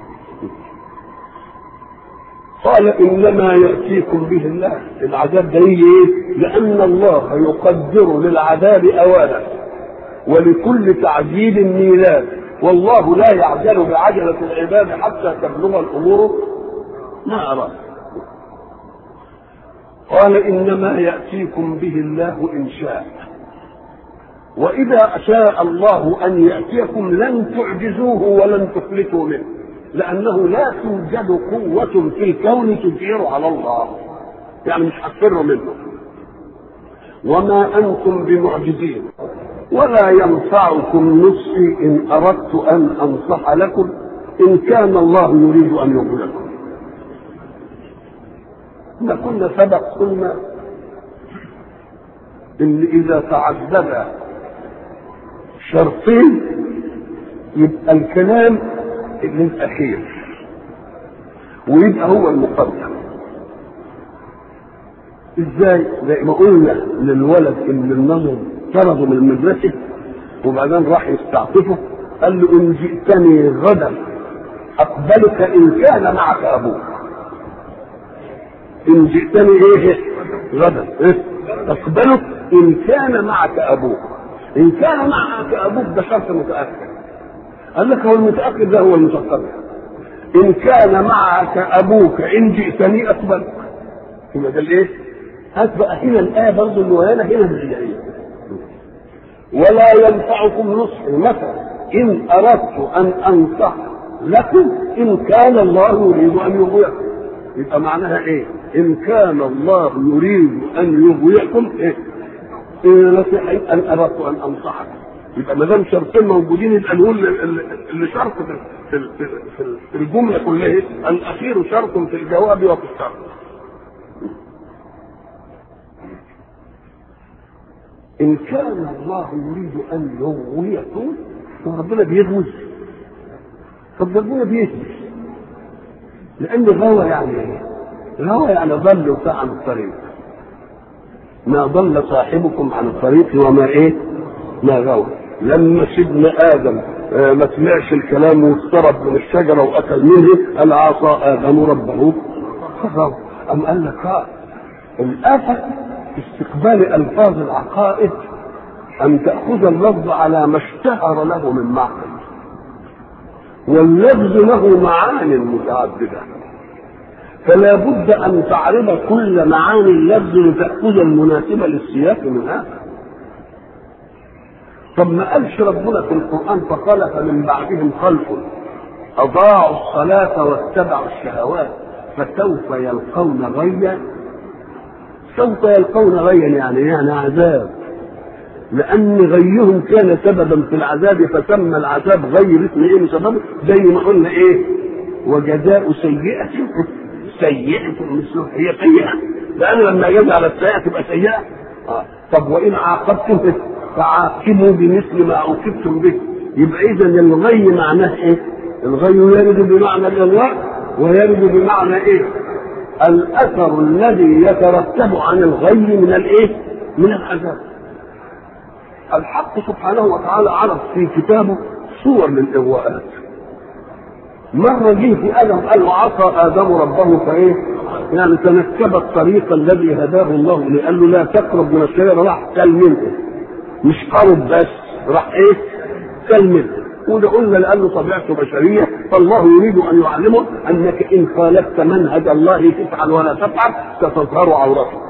قال انما ياتيكم به الله، العذاب ده يجي ايه؟ لان الله يقدر للعذاب اوانه ولكل تعجيل ميلاد، والله لا يعجل بعجله العباد حتى تبلغ الامور ما اراد. قال انما ياتيكم به الله ان شاء، واذا شاء الله ان ياتيكم لن تعجزوه ولن تفلتوا منه، لانه لا توجد قوه في الكون تجير على الله، يعني مش هتفروا منه. وما انتم بمعجزين ولا ينفعكم نصحي ان اردت ان انصح لكم ان كان الله يريد ان يضلكم. ما كنا سبق قلنا ان اذا تعدد شرطين يبقى الكلام للاخير ويبقى هو المقدم. ازاي؟ زي ما قلنا للولد اللي النظر طرده من المدرسه وبعدين راح يستعطفه، قال له ان جئتني غدا اقبلك ان كان معك ابوك. ان جئتني ايه غدا اقبلك ان كان معك ابوك. ان كان معك ابوك ده شرط متاخر. قال لك هو المتاخر ده هو المتقدم. ان كان معك ابوك ان جئتني اقبلك. يبقى ده الايه؟ هات بقى هنا الايه برضه اللي ورانا هنا بالجاهليه. ولا ينفعكم نصحي مثلا ان اردت ان انصح لكم ان كان الله يريد ان يغويكم. يبقى معناها ايه؟ ان كان الله يريد ان يغويكم ايه؟ نصيحه ان اردت ان انصحكم. يبقى ما دام شرطين موجودين يبقى نقول اللي شرط في الجمله كلها الاخير شرط في الجواب وفي الشرط. ان كان الله يريد ان يغويكم، وربنا بيغوي. طب ربنا بيثبت، لان الغوى يعني ايه؟ الغوى يعني ضل عن الطريق. ما ضل صاحبكم عن الطريق وما ايه؟ ما غوى. لما سيدنا ادم ما سمعش الكلام واقترب من الشجره واكل منه، قال عصى ادم ربه فغوى. ام قال لك الافه في استقبال الفاظ العقائد ان تاخذ اللفظ على ما اشتهر له من معنى، واللفظ له معاني متعدده، فلا بد ان تعرض كل معاني اللفظ لتاخذ المناسبه للسياق من هذا. طب ما قالش ربنا في القران فخلف من بعدهم خلف اضاعوا الصلاه واتبعوا الشهوات فسوف يلقون غيا؟ سوف يلقون غيا يعني عذاب، لان غيهم كان سببا في العذاب، فسمى العذاب غير اسم ايه سببه، زي ما قلنا ايه؟ وجزاء سيئه مثله هي سيئه، لان لما يجي على السيئه تبقى سيئه. طب وان عاقبتم فعاقبوا بمثل ما عوقبتم به. يبقى اذا الغي معناه ايه؟ الغي يرد بمعنى الغواء ويرد بمعنى ايه؟ الاثر الذي يترتب عن الغي من الايه؟ من العذاب. الحق سبحانه وتعالى عرض في كتابه صور للاغواءات. مرة جه في ادم قال وعصى ادم ربه فايه؟ يعني تنكب الطريق الذي هداه الله اليه، قال له لا تقرب من الشجره، راح كل منه، مش قرب بس، راح ايه؟ كل منه. وده قلنا لانه طبيعته بشريه، فالله يريد ان يعلمه انك ان خالفت منهج الله تفعل ولا تفعل ستظهر عورتك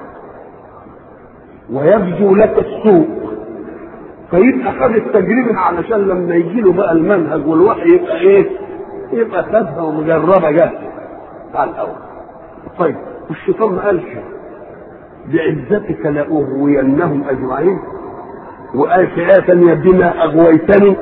ويبدو لك السوء. فيبقى خد التجربه علشان لما يجي له بقى المنهج والوحي يبقى ايه؟ يبقى خدها ومجربه جاهزه على الاول. طيب والشيطان ما قالش بعزتك لاغوينهم اجمعين؟ وقال في آية ثانية بما أغويتني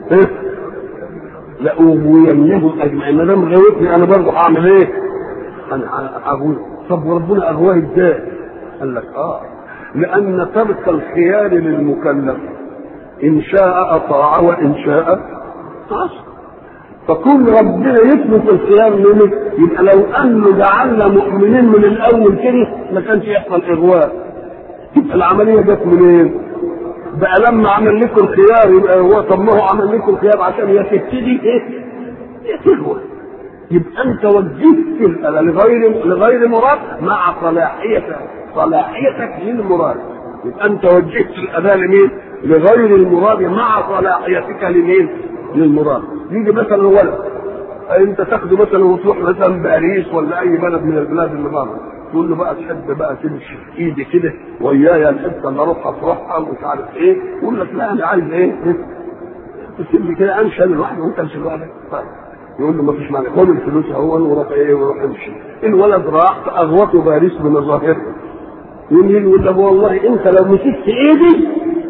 لأغوينهم أجمعين. ما دام غويتني أنا برضه هعمل إيه؟ أنا أغوي. طب وربنا أغواه إزاي؟ قال لك لأن ترك الخيار للمكلف إن شاء أطاع وإن شاء عصى. فكون ربنا يثبت الخيار منه، يبقى لو أنه جعلنا مؤمنين من الأول كده ما كانش يحصل إغواء. يبقى العملية جت منين؟ بقى لما عمل لكم الخيار يبقى هو، طب ما هو عمل لكم الخيار عشان هي تبتدي ايه؟ تغوى. يبقى انت وجهت لغير مراد مع صلاحيتك للمراد. يبقى انت وجهت الاداء لمين؟ لغير المراد مع صلاحيتك لمين؟ للمراد. يجي مثلا ولد انت تاخده مثلا وتروح مثلا باريس ولا اي بلد من البلاد اللي بره، تقول له بقى تحب بقى تمشي في ايدي كده ويايا الحته اللي اروحها ومش عارف ايه، يقول لك لا انا عايز ايه؟ تسيب لي كده امشي انا لوحدي وانت امشي لوحدك. طيب يقول له ما فيش مانع، خد الفلوس اهو وروح ايه وروح امشي. الولد راح اغوته باريس من الظاهره، يقول له والله انت لو مسكت ايدي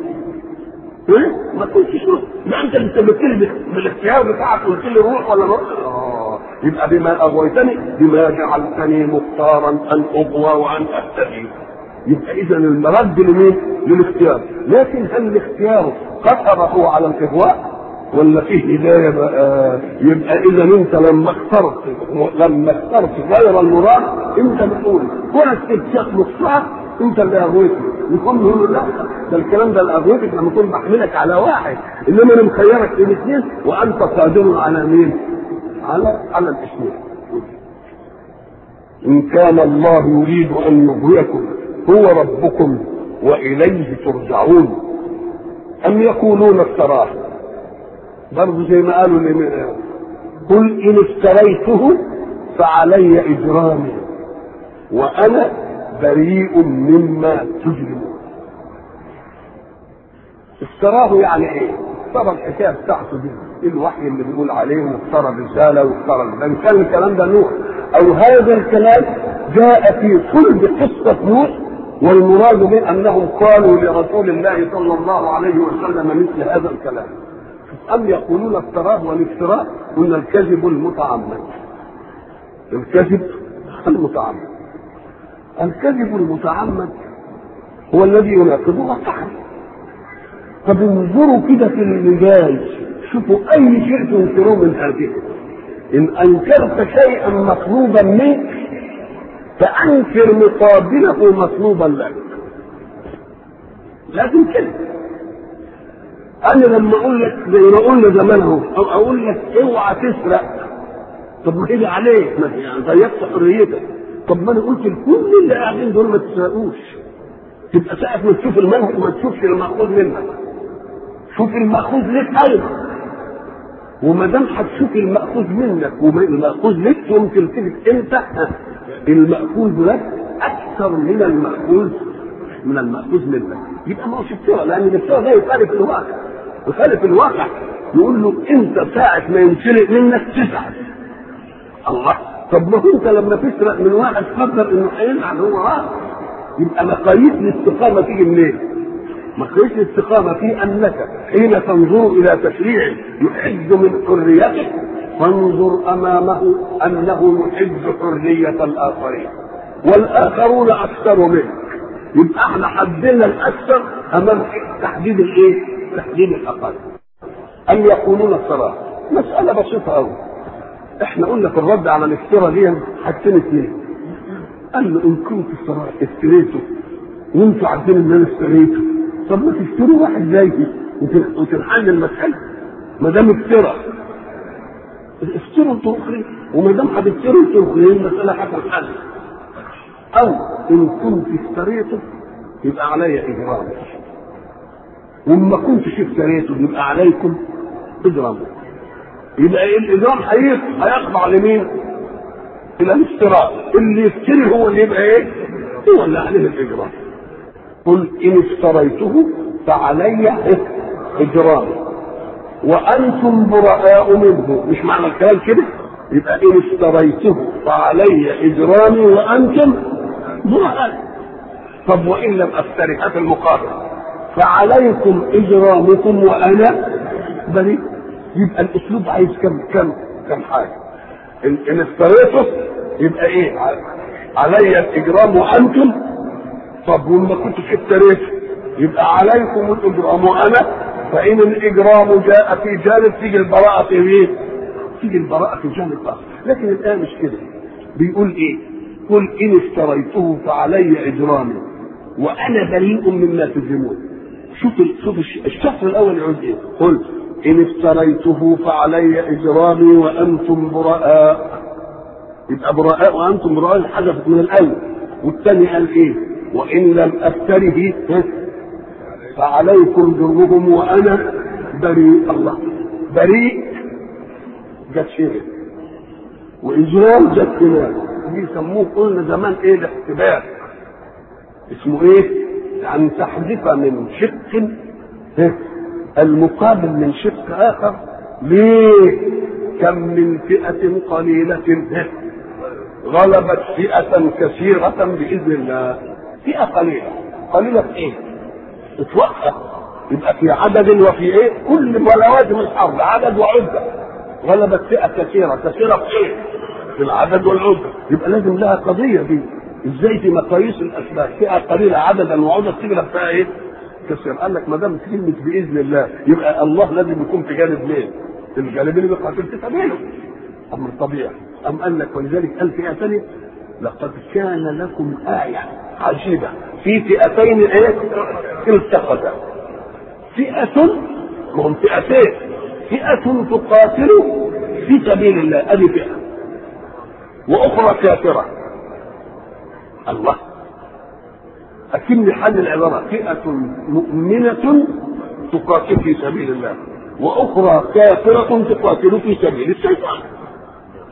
ما كنتش روح، ده انت اللي سببتني بالاختيار بتاعك قلت لي روح ولا روح. يبقى بما اغويتني بما جعلتني مختارا ان اغوى وان اهتدي. يبقى اذا المرد لمين؟ للاختيار. لكن هل الاختيار قصره على الاغواء ولا فيه هدايه بقى؟ يبقى اذا انت لما اخترت غير المراد انت بتقول كونك تتشاف مختار انت اللي اغويتني. يكون يقول لا ده الكلام ده الاغويتك لما اكون بحملك على واحد، انما انا مخيرك بين اثنين وانت قادر على مين؟ على الاثنين. ان كان الله يريد ان يغويكم هو ربكم واليه ترجعون ام يقولون افتراه. برضه زي ما قالوا قل إن افتريته فعلي إجرامي وأنا بريء مما تجرمون. افتراه يعني ايه؟ افترى الحكايه بتاعته دي، الوحي اللي بيقول عليه، وافترى الرساله، وافترى ان كان الكلام ده نوح، او هذا الكلام جاء في صلب قصه نوح، والمراد به انهم قالوا لرسول الله صلى الله عليه وسلم مثل هذا الكلام. ام يقولون افتراه، والافتراء قلنا الكذب المتعمد. الكذب المتعمد، الكذب المتعمد هو الذي يناقض واقعا. طب انظروا كده في الرجال، شوفوا اي شيء تنكروه من هذه. ان انكرت شيئا مطلوبا منك فانكر مقابله مطلوبا لك. لازم كده. انا لما اقول لك زي ما قلنا زمان اهو، او اقول لك اوعى تسرق، طب ما هي عليك، يعني ضيقت حريتك. طب ما انا قلت لكل اللي قاعدين دول ما تسرقوش. تبقى ساعه ما تشوف المنهج ما تشوفش المأخوذ منك، شوف المأخوذ لك ايضا. وما دام هتشوف المأخوذ منك والمأخوذ لك، يمكن تجد انت المأخوذ لك اكثر من المأخوذ منك. يبقى ما هوش افتراء، لان الافتراء ده يخالف الواقع، يخالف الواقع. يقول له انت ساعه ما ينسرق منك تزعل. الله، طب ما انت لما تسرق من واحد قدر انه هيزعل هو راح. يبقى مقاييس الاستقامه تيجي منين؟ مقاييس الاستقامه في انك حين تنظر الى تشريع يحد من حريتك فانظر امامه انه يحد حريه الاخرين والاخرون اكثر منك. يبقى احنا حددنا الاكثر امام تحديد الايه؟ تحديد الاقل. ام يقولون افتراه، مساله بسيطه قوي. احنا قلنا في الرد على الافتراء دي حاجتين اثنين. قال له ان كنت افتريته وانتوا عارفين ان انا افتريته، طب ما تفتروا واحد زيي وتنحل المساله. ما دام افترى افتروا انتوا اخرين، وما دام هتفتروا انتوا اخرين المساله هتنحل. او ان كنت افتريته يبقى علي اجرام، وما كنتش افتريته يبقى عليكم اجرام. يبقى الاجرام هيخضع لمين؟ الى الافتراء. اللي يفتري هو اللي يبقى ايه؟ هو اللي عليه الاجرام. قل ان افتريته فعلي اجرام وانتم براء منه. مش معنى الكلام كده؟ يبقى ان افتريته فعلي اجرامي وانتم براء. طب وان لم افتري في المقابل فعليكم اجرامكم وانا بريء. يبقى الاسلوب عايز كم حاجه. ان افتريته يبقى ايه؟ علي الاجرام وانتم. طب وما كنتش افتريته يبقى عليكم الاجرام وانا. فان الاجرام جاء في جانب تيجي البراءه في ايه؟ تيجي البراءه في جانب اخر. لكن الان مش كده. بيقول ايه؟ قل ان افتريته فعلي اجرامي وانا بريء مما تجرمون. شوف الشطر الاول يقول ايه؟ قل ان افتريته فعلي اجرامي وانتم براء. يبقى براء وانتم براء حذفت من الاول. والثاني قال ايه؟ وان لم افتره فعليكم جرمهم وانا بريء. الله، بريء جت شيء واجرام جت كمان. بيسموه قلنا زمان ايه؟ الاحتباس. اسمه ايه؟ يعني تحذف من شق المقابل من شق اخر. ليه؟ كم من فئة قليلة غلبت فئة كثيرة بإذن الله. فئة قليلة، قليلة في ايه؟ اتوقف. يبقى في عدد وفي ايه؟ كل لوازم الحرب عدد وعدة. غلبت فئة كثيرة، كثيرة في ايه؟ في العدد والعدة. يبقى لازم لها قضية دي. ازاي في مقاييس الاسباب فئة قليلة عددا وعدة تغلب فيها ايه؟ كثير. قال لك ما دام كلمة بإذن الله يبقى الله لازم يكون في جانب مين؟ الجانب اللي بيقاتل في سبيله. أمر طبيعي. أم قال لك ولذلك قال فئة ثانية لقد كان لكم آية عجيبة في فئتين ايه؟ التقتا. فئة، وهم فئتين، فئة تقاتل في سبيل الله هذه فئة، وأخرى كافرة. الله، أكن حل العبارة فئة مؤمنة تقاتل في سبيل الله وأخرى كافرة تقاتل في سبيل الشيطان.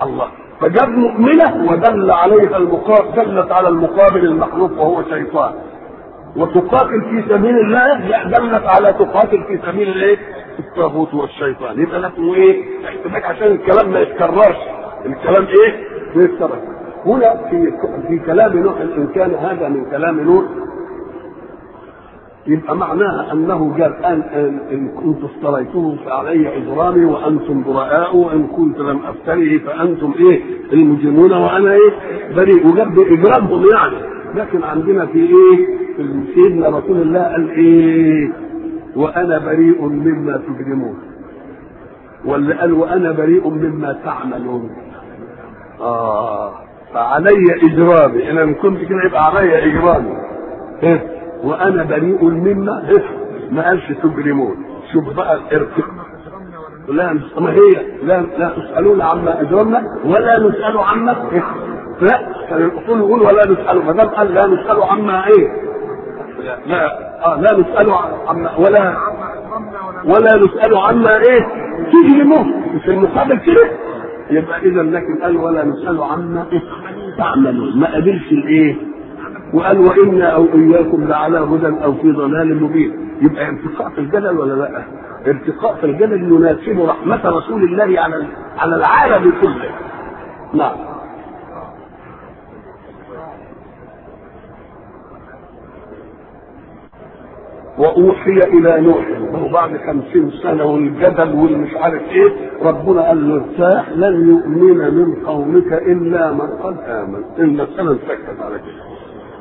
الله، فجاب مؤمنة ودل عليها المقابل، دلت على المقابل المخلوق وهو شيطان. وتقاتل في سبيل الله دلت على تقاتل في سبيل الايه؟ الطاغوت والشيطان. يبقى لكم ايه؟ احتمال عشان الكلام ما يتكررش. الكلام ايه؟ ما يتكررش. هنا في كلام نوح، ان كان هذا من كلام نوح يبقى معناها انه قال ان كنت افتريته فعلي اجرامي وانتم براء، وان كنت لم افتره فانتم ايه؟ المجرمون وانا ايه؟ بريء. وجاب اجرامهم يعني. لكن عندنا في ايه؟ في سيدنا رسول الله قال ايه؟ وانا بريء مما تجرمون، ولا قال وانا بريء مما تعملون. فعلي اجرامي، ان كنت كده يبقى علي اجرامي. وانا بريء مما ما قالش تجرمون. شوف بقى الارتقاء. لا ما هي لا تسالون عما اجرمنا ولا نسال عما لا، كان الاصول يقول ولا نسال، ما دام قال لا نسال عما ايه؟ لا نسال عما ولا نسال عما ايه؟ تجرمون. في المقابل كده يبقى اذا لكن قال ولا نسال عما تعملون، ما قابلش الايه؟ وقال وإنا أو إياكم لعلى هدى أو في ضلال مبين. يبقى ارتقاء في الجدل ولا لا؟ ارتقاء في الجدل يناسب رحمة رسول الله على العالم كله. نعم. وأوحي إلى نوح وبعد 50 سنة والجدل والمش عارف إيه، ربنا قال له ارتاح، لن يؤمن من قومك إلا من قد آمن. المسألة انسكت على كده.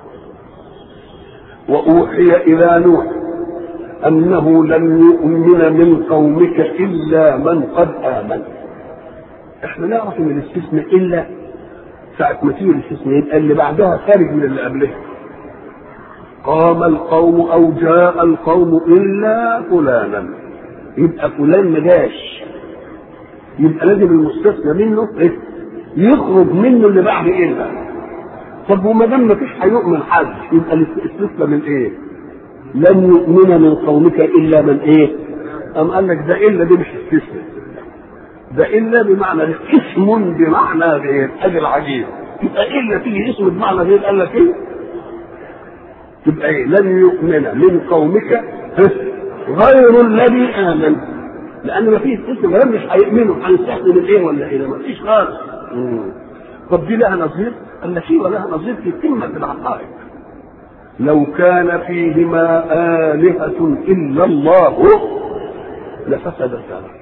وأوحي إلى نوح أنه لن يؤمن من قومك إلا من قد آمن. احنا نعرف ان الاستثناء إلا ساعة ما تيجي الاستثناء يبقى اللي بعدها خارج من اللي قبلها. قام القوم أو جاء القوم إلا فلانا، يبقى فلان ما جاش، يبقى لازم المستثنى منه يخرج منه اللي بعد إلا. طب وما دام ما فيش هيؤمن حد يبقى الاستثناء من ايه؟ لن يؤمن من قومك الا من ايه؟ ام قال لك ده الا دي مش استثناء، ده الا بمعنى اسم بمعنى غير. ادي العجيب، يبقى الا تيجي اسم بمعنى غير. قال لك ايه؟ تبقى ايه؟ لن يؤمن من قومك غير الذي امن، لان ما فيش اسم مش هيؤمنوا. هنستثني من ايه ولا ايه؟ ما فيش خالص. طب دي لها نظير؟ قال لك ولها نظير في قمة العقائد. لو كان فيهما آلهة إلا الله لفسدتا.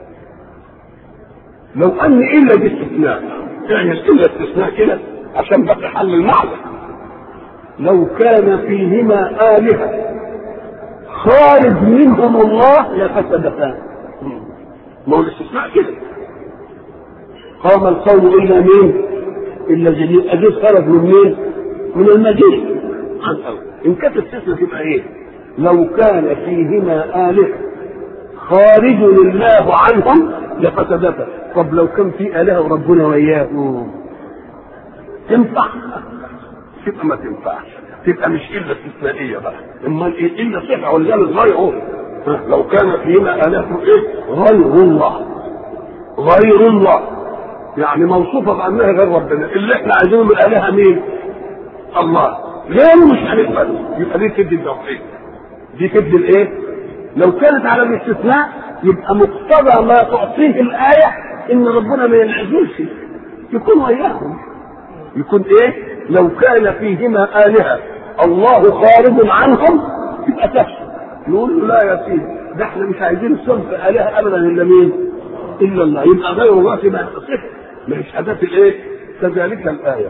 لو أن إلا دي استثناء، يعني إلا استثناء كده عشان بس حل المعنى. لو كان فيهما آلهة خارج منهم الله لفسدتا. ما هو الاستثناء كده. قام القوم إلا مين؟ إلا جديد. أجيب خرج من مين؟ من المجيء عن الله. إن كانت الستة تبقى إيه؟ لو كان فيهما آلهة خارج الله عنهم لفسدتا. طب لو كان في آلهة وربنا وإياه تنفع؟ تبقى ما تنفعش، تبقى مش إلا استثنائية بقى. أما إلا صفة ولذلك غيره. لو كان فيهما آلهة إيه؟ غير الله. غير الله يعني موصوفه بانها غير ربنا. اللي احنا عايزينه من الالهه مين؟ الله. غيره مش هنقبل. يبقى دي تدي التوحيد، دي تدي الايه؟ لو كانت على الاستثناء يبقى مقتضى ما تعطيه الايه ان ربنا ما ينعزلش، يكون وياهم. يكون ايه؟ لو كان فيهما الهه الله خارج عنهم يبقى تفسد. نقول له لا يا سيدي، ده احنا مش عايزين صنف الهه ابدا الا مين؟ الا الله. يبقى غير الله ما يتصف، مش أداة الايه؟ كذلك الآية.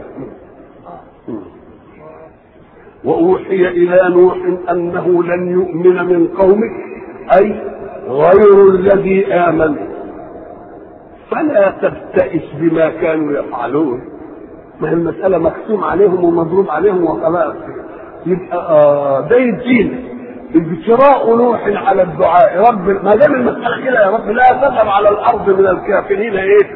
وأوحي إلى نوح أنه لن يؤمن من قومك، أي غير الذي آمن، فلا تبتئس بما كانوا يفعلون. ما هي المسألة مكتوم عليهم ومضروب عليهم وخلاص. يبقى ده الدين اجتراء نوح على الدعاء. رب ما دام المسألة كده يا رب لا تذهب على الأرض من الكافرين ايه؟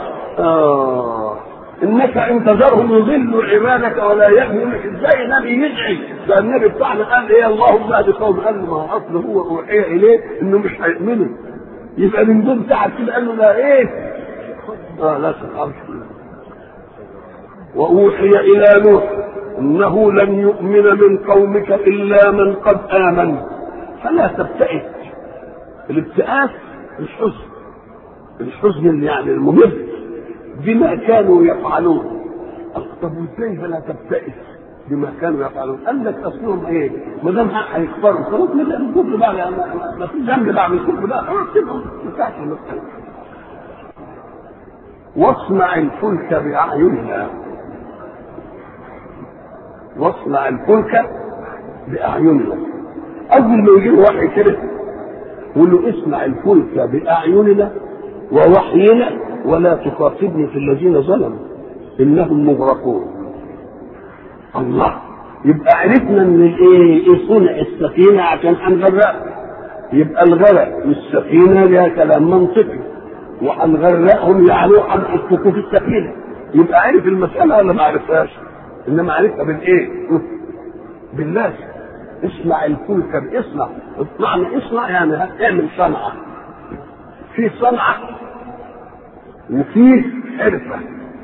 انك ان تذرهم يضلوا عبادك ولا يؤمنون. ازاي النبي يدعي؟ ده النبي بتاعنا قال ايه؟ اللهم اهد قوم. قال ما هو اصل هو اوحي اليه انه مش هيؤمنوا. يبقى من دون ساعه كده قال له لا ايه؟ لا تخافش. وأوحي إلى نوح إنه لن يؤمن من قومك إلا من قد آمن فلا تبتئس. الابتئاس الحزن يعني الممر بما كانوا يفعلون. طب وازاي فلا تبتئس بما كانوا يفعلون؟ قال لك اصلهم ايه؟ ما دام هيكفروا خلاص نبدا الكفر بقى، ما فيش ذنب بعد الكفر بقى، خلاص سيبهم ما ينفعش. واصنع الفلك بأعيننا، واصنع الفلك بأعيننا. أول ما يجي له وحي كده يقول له اصنع الفلك بأعيننا ووحينا ولا تخاطبني في الذين ظلموا إنهم مغرقون. الله، يبقى عرفنا ان ايه صنع السفينة عشان هنغرق. يبقى الغرق والسفينة لها كلام منطقي، وهنغرقهم يعني هنحطكم في السفينة. يبقى عرف المسألة ولا ما عرفهاش؟ انما عرفها بالايه؟ بالله. اصنع الفلك باصنع. معنى اصنع يعني اعمل صنعة. في صنعة وفي حرفة.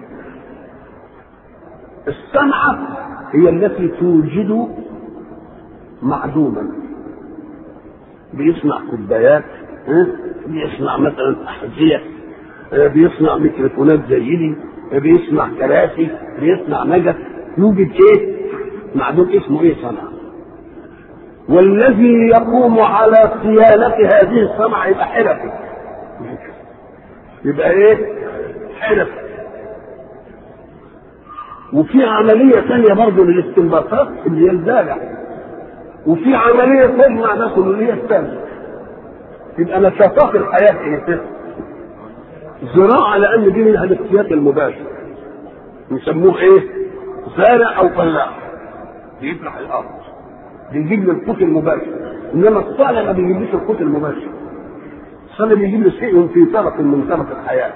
الصنعة هي التي توجد معدوما، بيصنع كوبايات، بيصنع مثلا أحذية، بيصنع ميكروفونات زي دي، بيصنع كراسي، بيصنع نجف، يوجد ايه؟ معدوم، اسمه ايه؟ صنعة. والذي يقوم على صيانة هذه الصنعة يبقى حرفي. يبقى ايه؟ حرفي. وفي عملية ثانية برضه للاستنباطات اللي هي الزارع، وفي عملية ثانية ناكل اللي هي الثانية. يبقى نشاطات الحياة ايه؟ زراعة، لأن دي منها الاختيار المباشر، نسموه ايه؟ زارع أو فلاح، بيفلح الأرض، بيجيب لي القوت المباشر. إنما الصانع ما بيجيبليش القوت المباشر، الصانع بيجيب لي شيء في طرف من طرف الحياة.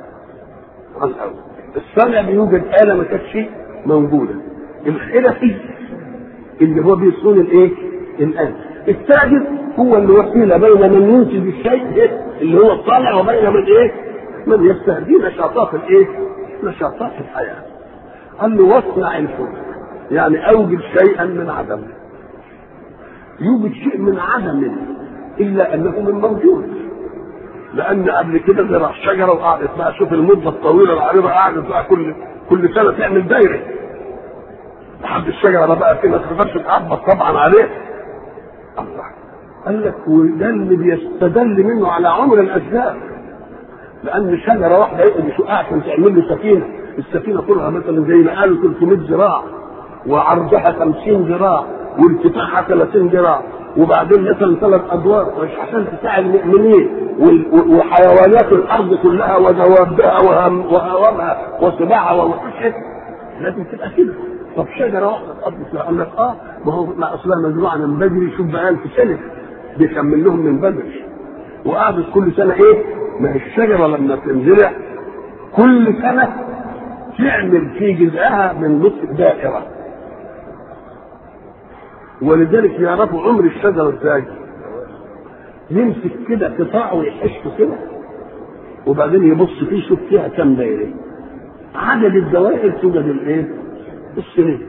الصانع بيوجد آلة ما كانتش موجودة. الحرفي اللي هو بيصون الايه؟ الآلة. التاجر هو اللي وسيلة بين من ينتج الشيء اللي هو الصانع وبين من ايه؟ من يستهدي نشاطات الايه؟ نشاطات الحياة. قال له واصنع الفلك، يعني اوجد شيئا من عدم. يوجد شيء من عدم الا انه من موجود، لان قبل كده زرع شجره وقعدت بقى، شوف المده الطويله العريضه، قعدت بقى كل سنه تعمل دايره لحد الشجره بقى في ناس تقدرش تعبط طبعا عليه. الله، قال لك وده اللي بيستدل منه على عمر الاشجار، لان شجره واحده يقعد يشقها عشان تعمل له سفينه. السفينه طولها مثلا زي ما قالوا 300 ذراع، وعرضها 50 ذراع، وارتفاعها 30 ذراع، وبعدين مثلا 3 ادوار، مش عشان تساعد المؤمنين وحيوانات الارض كلها ودوابها وهوامها وسباعها ووحوشها، لازم تبقى كده. طب شجره واحده تقضي، قال لك ما هو اصلها مزروعه من بدري، شوف بقى 1000 سنه بيكمل لهم من بدري، وقعدت كل سنه ايه؟ ما هي الشجره لما تنزرع كل سنه تعمل في جذعها من نصف دائره، ولذلك يعرفوا عمر الشجره ازاي. يمسك كده قطاع ويحشه كده، وبعدين يبص فيه يشوف فيها كم دايره، عدد الدوائر توجد الايه؟ السنين.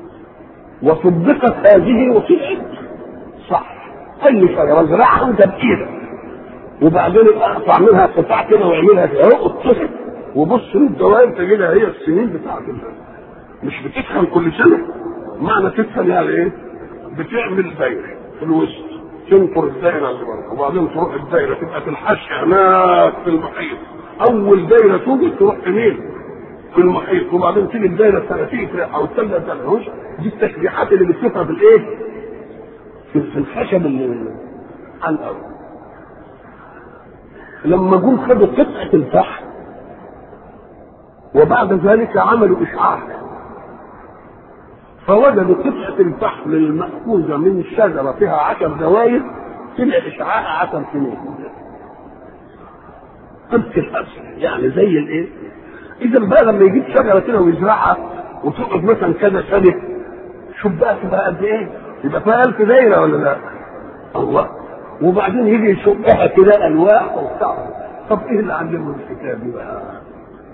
وصدقت هذه وطلعت صح. اي شجره زرعها انت بايدك، وبعدين اقطع منها قطاع كده واعملها كده اهو، اتصل وبص للدوائر تجدها هي السنين بتاعتها، مش بتسخن كل سنه. معنى تسخن يعني ايه؟ بتعمل دايره في الوسط، تنطر الدايره اللي بره، وبعدين تروح الدايره تبقى في الحش هناك في المحيط. اول دايره توجد تروح فين؟ في المحيط، وبعدين تيجي الدايره الثلاثيه او الثالثه تلهوش. دي التشريحات اللي بتشوفها في الايه؟ في الخشب اللي على الارض. لما جم خدوا قطعه الفحم وبعد ذلك عملوا اشعاع، فوجدوا قطعه الفحم المأخوذه من الشجره فيها 10 دوائر، طلع اشعاعها 10 سنين. قمت الأصل يعني زي الايه؟ اذا بقى لما يجيب شجره كده ويزرعها وتقعد مثلا كذا سنه، شوف بقى تبقى قد ايه؟ يبقى فيها 1000 دايره ولا لا؟ الله. وبعدين يجي يشقها كده الواح وبتاع. طب ايه اللي علمه الكتاب بقى؟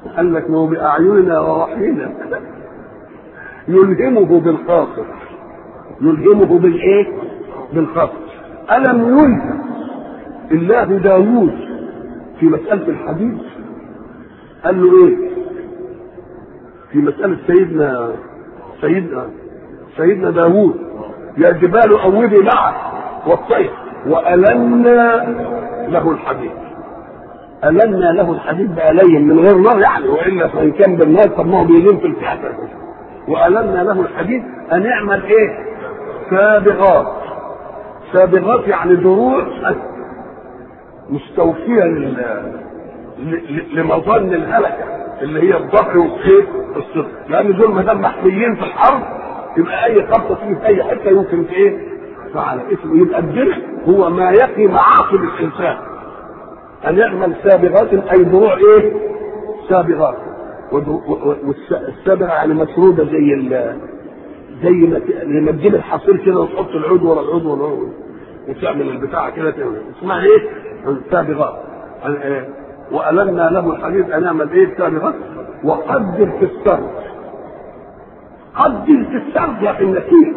قال لك ما هو باعيننا ووحينا. يلهمه بالخاطر، يلهمه بالايه؟ بالخاطر. الم يلهم الله داوود في مساله الحديث؟ قال له ايه في مساله سيدنا داوود؟ يا جبال اوبي معه والطير والنا له الحديد. ألنا له الحديد بألين من غير نار يعني، والا فان كان بالنار طب ما هو بيلين في الكعبه. وألنا له الحديد ان يعمل ايه؟ سابغات يعني دروع مستوفيه لمظن الهلكه اللي هي الظهر والخيط والصدر، لان دول ما دام محميين في الحرب يبقى اي خبطه فيه في اي حته يمكن في ايه؟ فعلى اسمه. يبقى الدرع هو ما يقي معاصي الانسان، ان يعمل سابغات اي دروع ايه؟ سابغات. والسابغه يعني مسروده زي ما تجيب الحصير كده وتحط العود ورا العود ورا العود وتعمل البتاع كده اسمها ايه؟ سابغات. وألنا له الحديد ان يعمل ايه؟ سابغات. وقدر في السرد، قدر في السرد يا في النتيجه.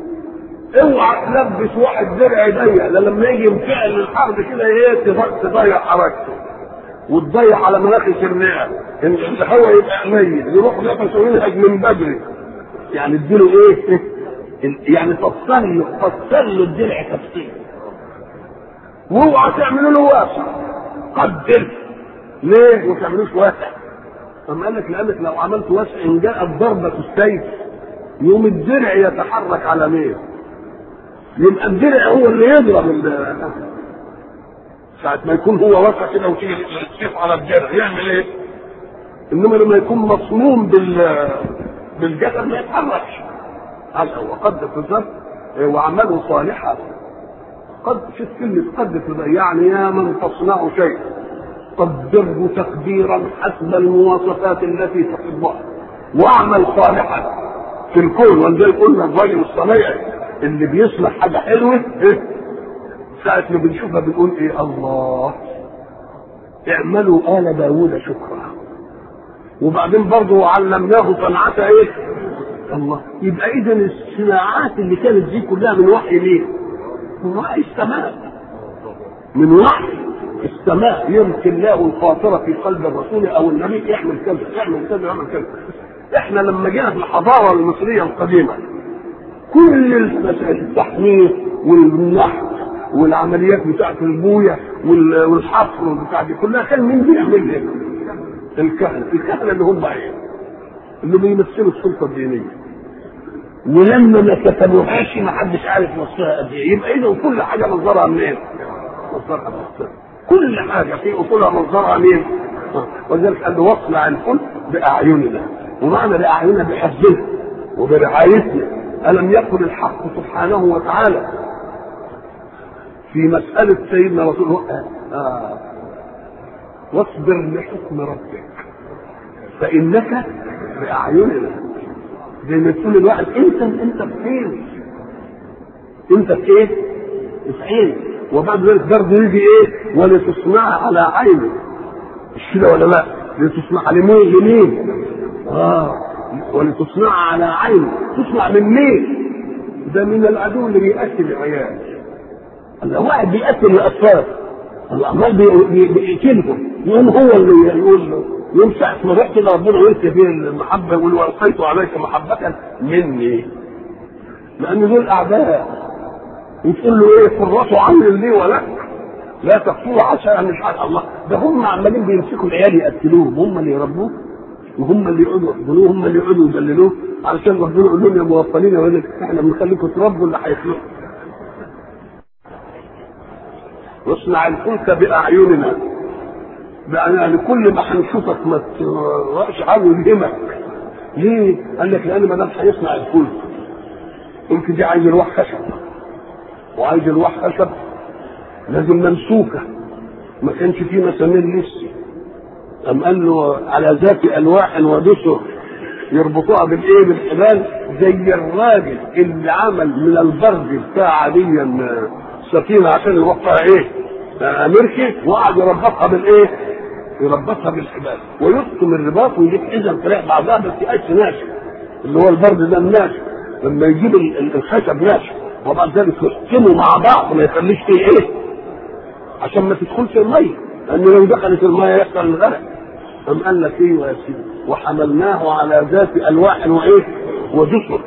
اوعى تلبس واحد درع ضيق، لما يجي ينفعل للحرب كده ايه؟ تضيع حركته وتضيع على مناخ الرئه، الهواء يبقى قليل يروح نفسه ينهج من بدري. يعني اديله ايه؟ يعني فصل له الدرع تفصيل. واوعى تعملوا له واسع، قدر. ليه؟ ما تعملوش واسع. اما قال لك لانك لو عملت واسع ان جاءت ضربه السيف يوم الدرع يتحرك على مين؟ يبقى الدرع هو اللي يضرب ساعة ما يكون هو واسع كده وتيجي السيف على الدرع يعمل ايه؟ انما لما يكون مصموم بالجسد ما يتحركش. وقد في وعمله صالحا. قد في كلمة قد في يعني يا من تصنع شيء قدره تقديرا حسب المواصفات التي تحبها واعمل صالحا في الكون. ولذلك قلنا الراجل الصنايعي اللي بيصلح حاجه حلوه إيه؟ ساعة ما بنشوفها بنقول ايه؟ الله اعملوا آل داوود شكرا. وبعدين برضه علمناه صنعة ايه؟ الله. يبقى اذا الصناعات اللي كانت دي كلها من وحي ليه؟ من وحي السماء، من وحي السماء. يمكن الله الخاطرة في قلب الرسول او النبي يعمل كذا يعمل كذا يعمل كذا. احنا لما جينا في الحضارة المصرية القديمة كل المسائل التحنيط والنحت والعمليات بتاعت البويه والحفر بتاع دي كلها كان مين بيعمل ايه؟ الكهنه اللي هم ايه؟ اللي بيمثلوا السلطه الدينيه. ولما ما كتبوهاش ما حدش عارف نصها قد ايه. يبقى اذا كل حاجه مصدرها منين؟ مصدرها من كل حاجه في اصولها مصدرها منين؟ ولذلك قال له واصنع الفلك باعيننا. ومعنى باعيننا بحفظنا وبرعايتنا. ألم يقل الحق سبحانه وتعالى في مسألة سيدنا رسول الله واصبر لحكم ربك فإنك بأعيننا. زي ما تقول الواحد انت فين؟ انت في ايه؟ في عين. وبعد ذلك برضه يجي ايه؟ ولتصنع على عينه. مش كده ولا لا؟ لتصنع لمين؟ ولتصنع على عينه. تصنع من مين؟ ده من العدو اللي بيقتل العيال. واحد بيقتل الاطفال العمال بيقتلهم يوم هو اللي يقول له يمسح اسم ربنا ربنا وينسى فيه المحبه يقول والقيت عليك محبه مني. لان دول اعداء. وتقول له ايه؟ فرطوا عني لي ولك لا تقتلوا عشان مش عارف الله. ده هم عمالين بيمسكوا العيال يقتلوهم، هم اللي يربوه وهم اللي يقعدوا يحضنوه، هم اللي يقعدوا يدللوه علشان ربنا يقول لهم يا موطنين يا ولد احنا بنخليكم تربوا اللي هيخلقوا. واصنع الفلك باعيننا. يعني كل ما هنشوفك ما تروحش حاجه يلهمك. ليه؟ قال لك لان ما دام هيصنع الفلك يمكن دي عايز الواح خشب، وعايز الواح خشب لازم ممسوكه، ما كانش فيه مسامير لسه. قام قال له على ذات الواح ودسر يربطوها بالايه؟ بالحبال. زي الراجل اللي عمل من البرد بتاع عاديا سفينه عشان يروح فيها ايه؟ مركب، وقعد يربطها بالايه؟ يربطها بالحبال ويقسم الرباط ويجيب حزم تلاقي بعضها بس يقاش ناشف، اللي هو البرد ده الناشف، لما يجيب الخشب ناشف وبعد ذلك يحكموا مع بعض ما يخليش فيه ايه عشان ما تدخلش الميه، لان لو دخلت الميه يحصل الغرق. أم قال لك ايه يا سيدي وحملناه على ذات الواح وايه ودسر.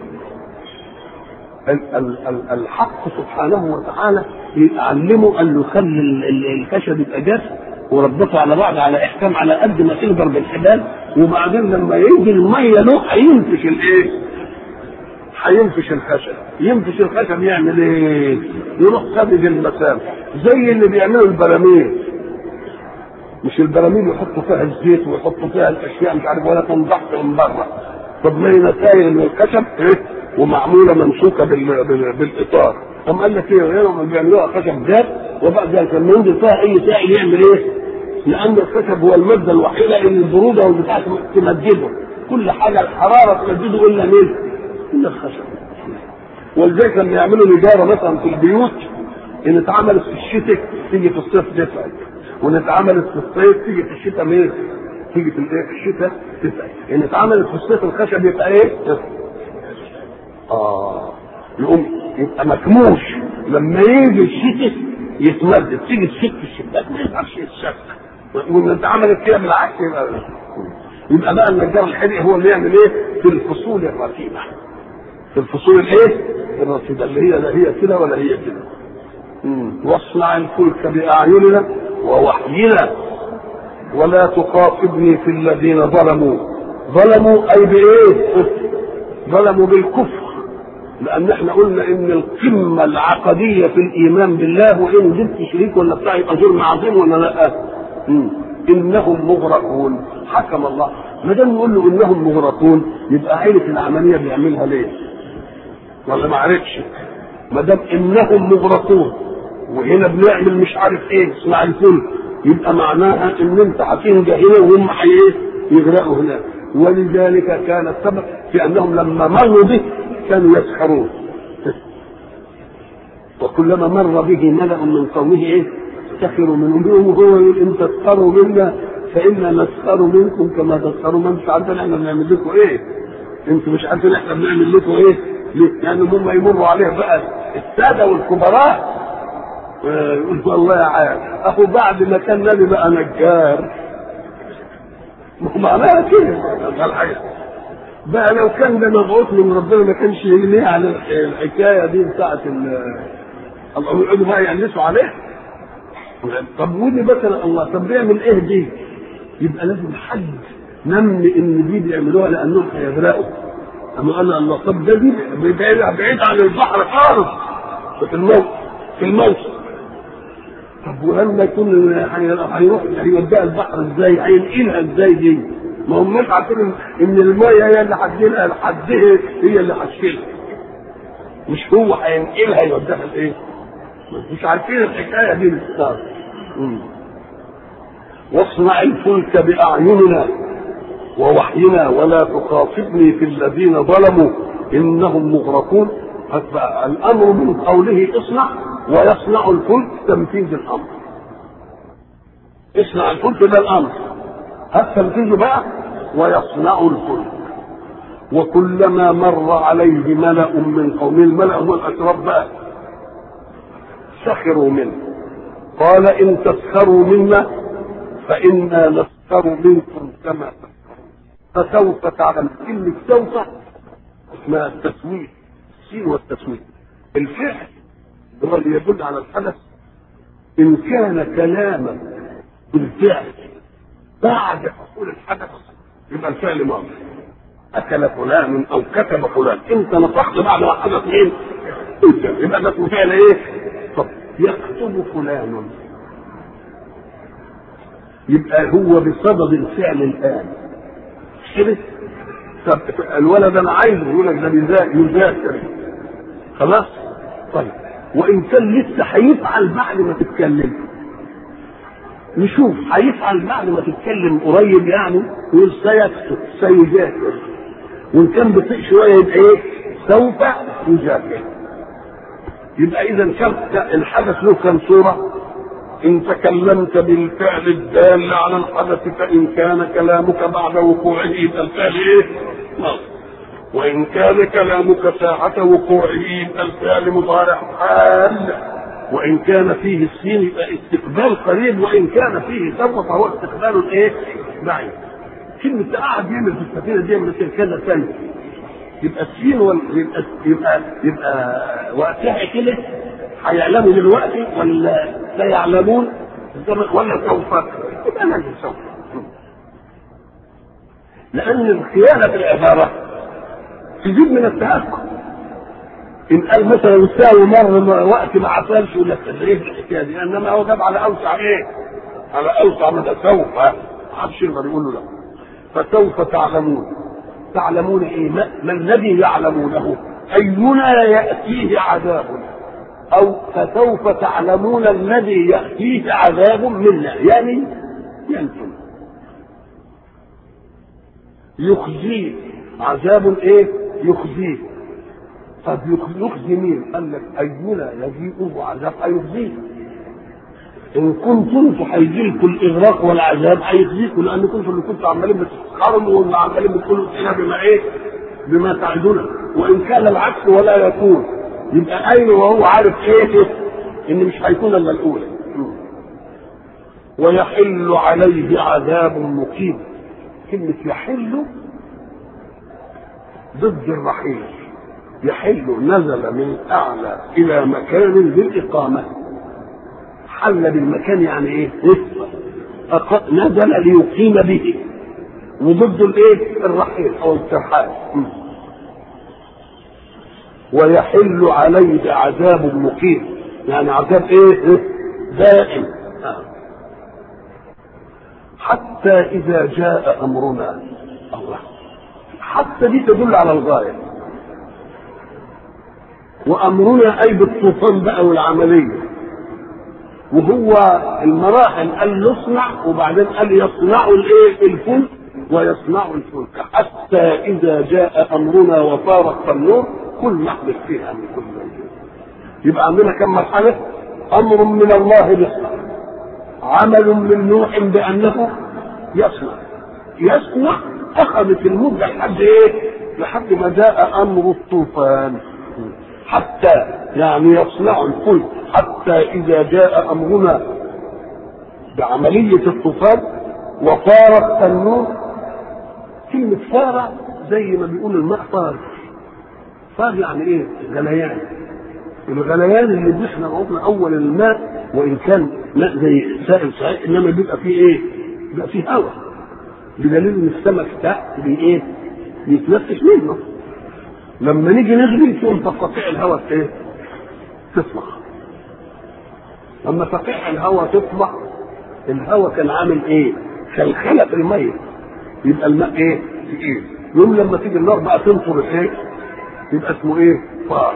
الحق سبحانه وتعالى يعلمه قال له خلي الخشب يبقى جاف وربطه على بعض على احكام على قد ما تقدر بالحبال، وبعدين لما يجي الميه له هينفش الايه؟ هينفش الخشب. ينفش الخشب يعمل ايه؟ يروح سابق المسام زي اللي بيعملوا البراميل. مش البراميل يحطوا فيها الزيت ويحطوا فيها الاشياء مش عارف ولا تنضح من بره. طب ما هي نتائج من الخشب ايه؟ ومعموله ممسوكه بالاطار. هم قال لك ايه غيرهم بيعملوها خشب جاف وبعد ذلك لما ينزل فيها اي سائل يعمل ايه؟ لان الخشب هو الماده الوحيده اللي البروده والبتاع تمدده، كل حاجه الحراره تمدده الا مين؟ الا الخشب. ولذلك لما يعملوا نجاره مثلا في البيوت ان اتعملت في الشتاء تيجي في الصيف تفعل، وان اتعملت في الصيف تيجي في الشتاء مين؟ تيجي في الشتاء تفعل. ان اتعملت في الصيف الخشب يبقى ايه؟ يقوم يبقى مكموش، لما يجي الشتاء يتمدد، تيجي تشك الشتات ما يقدرش يتشك، وان انت عملت كده بالعكس يبقى بقى النجار الحرق هو اللي يعمل ايه؟ في الفصول الرتيبه. في الفصول الايه؟ الرتيبه اللي هي لا هي كده ولا هي كده. واصنع الفلك باعيننا ووحينا ولا تخاطبني في الذين ظلموا. ظلموا اي بايه؟ ظلموا بالكفر، لان احنا قلنا ان القمه العقديه في الايمان بالله وان جبت شريك ولا بتاع يبقى جرم عظيم ولا لا؟ انهم مغرقون. حكم الله ما دام يقول له انهم مغرقون يبقى عيله العمليه بيعملها ليه؟ ولا ما عرفش؟ ما دام انهم مغرقون وهنا بنعمل مش عارف ايه اسمع الفلك يبقى معناها ان انت هتنجح هنا وهم يغرقوا هناك. ولذلك كان السبب في انهم لما مروا به كانوا يسخرون. وكلما مر به ملأ من قومه ايه؟ سخروا منهم وهو يقول ان تسخروا منا فإنا نسخر منكم كما تسخرون. ما انتوا عارفين احنا بنعمل لكم ايه؟ انتوا مش عارفين احنا بنعمل لكم ايه؟ لان هم يمروا عليه بقى الساده والكبراء يقول والله يا عاد اخو بعد ما كان نبي بقى نجار. معناها كده بقى لو كان ده مبعوث من ربنا ما كانش يليه على الحكايه دي بتاعت الله يقعدوا بقى يقلسوا عليه. طب ودي مثلا الله طب بيعمل ايه دي؟ يبقى لازم حد نمي ان دي بيعملوها لانهم هيغرقوا. اما قال الله طب ده دي بعيد عن البحر خالص في الموسم. طب ولما يكون هيروح هيوديها البحر ازاي؟ هينقلها ازاي دي؟ ما هم مش عارفين ان الميه هي اللي هتجيلها لحدها هي اللي هتشيلها، مش هو هينقلها يوديها لايه؟ مش عارفين الحكايه دي لسه. واصنع الفلك باعيننا ووحينا ولا تخاطبني في الذين ظلموا انهم مغرقون. الامر من قوله اصنع ويصنع الفلك تنفيذ الامر. اصنع الفلك ده الامر، التنفيذ بقى ويصنع الفلك. وكلما مر عليه ملأ من قومه، الملأ هو الاشراف بقى، سخروا منه قال ان تسخروا منا فإنا نسخر منكم كما تسخرون. فسوف تعلم. كلمة سوف اسمها التسويف، السين والتسويف. الفعل هو اللي يدل على الحدث. إن كان كلاما بالفعل بعد حصول الحدث يبقى الفعل ماضي. أكل فلان أو كتب فلان، أنت نطقت بعد ما حدث مين؟ أنت، يبقى ده اسمه فعل إيه؟ طب يكتب فلان يبقى هو بصدد الفعل الآن كده. طب الولد أنا عايزه يقول لك ده يذاكر خلاص. طيب وإن كان لسه هيفعل بعد ما تتكلم، نشوف هيفعل بعد ما تتكلم قريب يعني يقول سيكتب سيذاكر، وإن كان بطيء شوية يبقى إيه؟ سوف يذاكر. يبقى إذا كان الحدث له كم صورة؟ إن تكلمت بالفعل الدال على الحدث فإن كان كلامك بعد وقوعه يبقى الفعل إيه؟ ماضي. وإن كان كلامك ساعة وقوعه يبقى الفعل مضارع حال. وإن كان فيه السين يبقى استقبال قريب، وإن كان فيه سوف فهو استقبال إيه؟ بعيد. كلمة قاعد يعمل في السفينة دي مثل كذا ثانية، يبقى السين يبقى وقتها كده هيعلموا دلوقتي ولا لا يعلمون ولا سوف؟ يبقى لازم سوف، لأن الخيانة في العبارة تزيد من التأكد. إن قال مثلا يساوي مر وقت ما عسلش ولا تدريب الحكاية دي، إنما هو جاب على أوسع إيه؟ على أوسع من سوف، محدش يقدر يقول له لا. فسوف تعلمون. تعلمون إيه؟ ما الذي يعلمونه؟ أينا يأتيه عذاب، أو فسوف تعلمون الذي يأتيه عذاب منا، يعني ينتم يخزيه عذاب إيه؟ يخزيه. طب يخزي مين؟ قال لك أينا يجيئه عذاب هيخزيه. إن كنتم هيجيلكم الإغراق والعذاب هيخزيكم، لأن كنتم اللي كنتوا عمالين بتسخروا وعمالين بتقولوا فينا بما إيه؟ بما تعدون. وإن كان العكس ولا يكون يبقى أين وهو عارف إيه؟ إن مش هيكون إلا الأولى. ويحل عليه عذاب مقيم. كلمة يحل ضد الرحيل. يحل نزل من أعلى إلى مكان بالإقامة. حل بالمكان يعني إيه؟ نزل ليقيم به، وضد الإيه؟ الرحيل أو الترحال. ويحل عليه عذاب مقيم، يعني عذاب إيه؟ دائم. حتى إذا جاء أمرنا. الله، حتى دي تدل على الغاية. وأمرنا أي بالطوفان بقى والعملية، وهو المراحل قال نصنع وبعدين قال يصنعوا الايه؟ الفلك، ويصنعوا الفلك حتى إذا جاء أمرنا وفارق النور كل نحدث فيها من كل شيء. يبقى عندنا كم مرحلة؟ أمر من الله يصنع، عمل من نوح بأنه يصنع أخذت المدة لحد إيه؟ لحد ما جاء أمر الطوفان. حتى يعني يصنع الفلك حتى إذا جاء أمرنا بعملية الطوفان وفارق النور. كلمة فارق زي ما بيقول الماء فارق. فارق يعني إيه؟ غليان. الغليان اللي بيحنا عرفنا أول الماء، وإن كان ماء زي سائل صحيح إنما بيبقى فيه إيه؟ بيبقى فيه هواء، بدليل إن السمك تحت بإيه؟ بيتنفس منه. لما نيجي نغلي تقوم تقطيع الهواء ايه؟ تطلع. لما تقطيع الهواء تطلع، الهواء كان عامل ايه؟ خلخله في الميه، يبقى الماء ايه؟ تقيل. يوم لما تيجي النار بقى تنطر ايه؟ يبقى اسمه ايه؟ فار.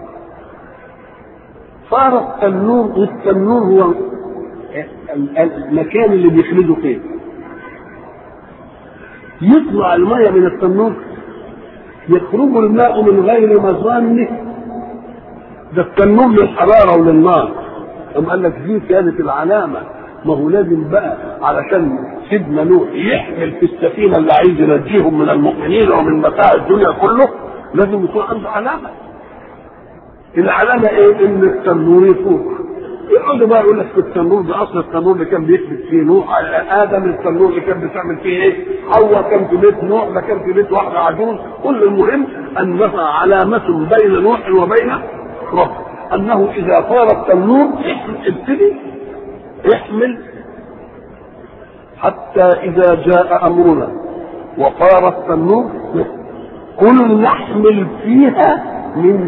فار التنور، والتنور هو المكان اللي بيخلده فيه. يطلع الميه من التنور، يخرج الماء من غير مظانه. ده التنور للحراره وللنار. أم قال لك دي كانت العلامه. ما هو لازم بقى علشان سيدنا نوح يحمل في السفينه اللي عايز ينجيهم من المؤمنين ومن متاع الدنيا كله، لازم يكون عنده علامه. العلامه ايه؟ ان التنور يفوق. يقعدوا بقى يقول لك في التنور ده اصل التنور اللي كان بيثبت فيه نوح، ادم التنور اللي كان بتعمل فيه ايه؟ حواء كان في بيت نوح، ده كان في بيت واحده عجوز. كل المهم انها علامه بين نوح وبين رب، انه اذا فار التنور ابتدي احمل حتى اذا جاء امرنا وفار التنور كل نحمل فيها من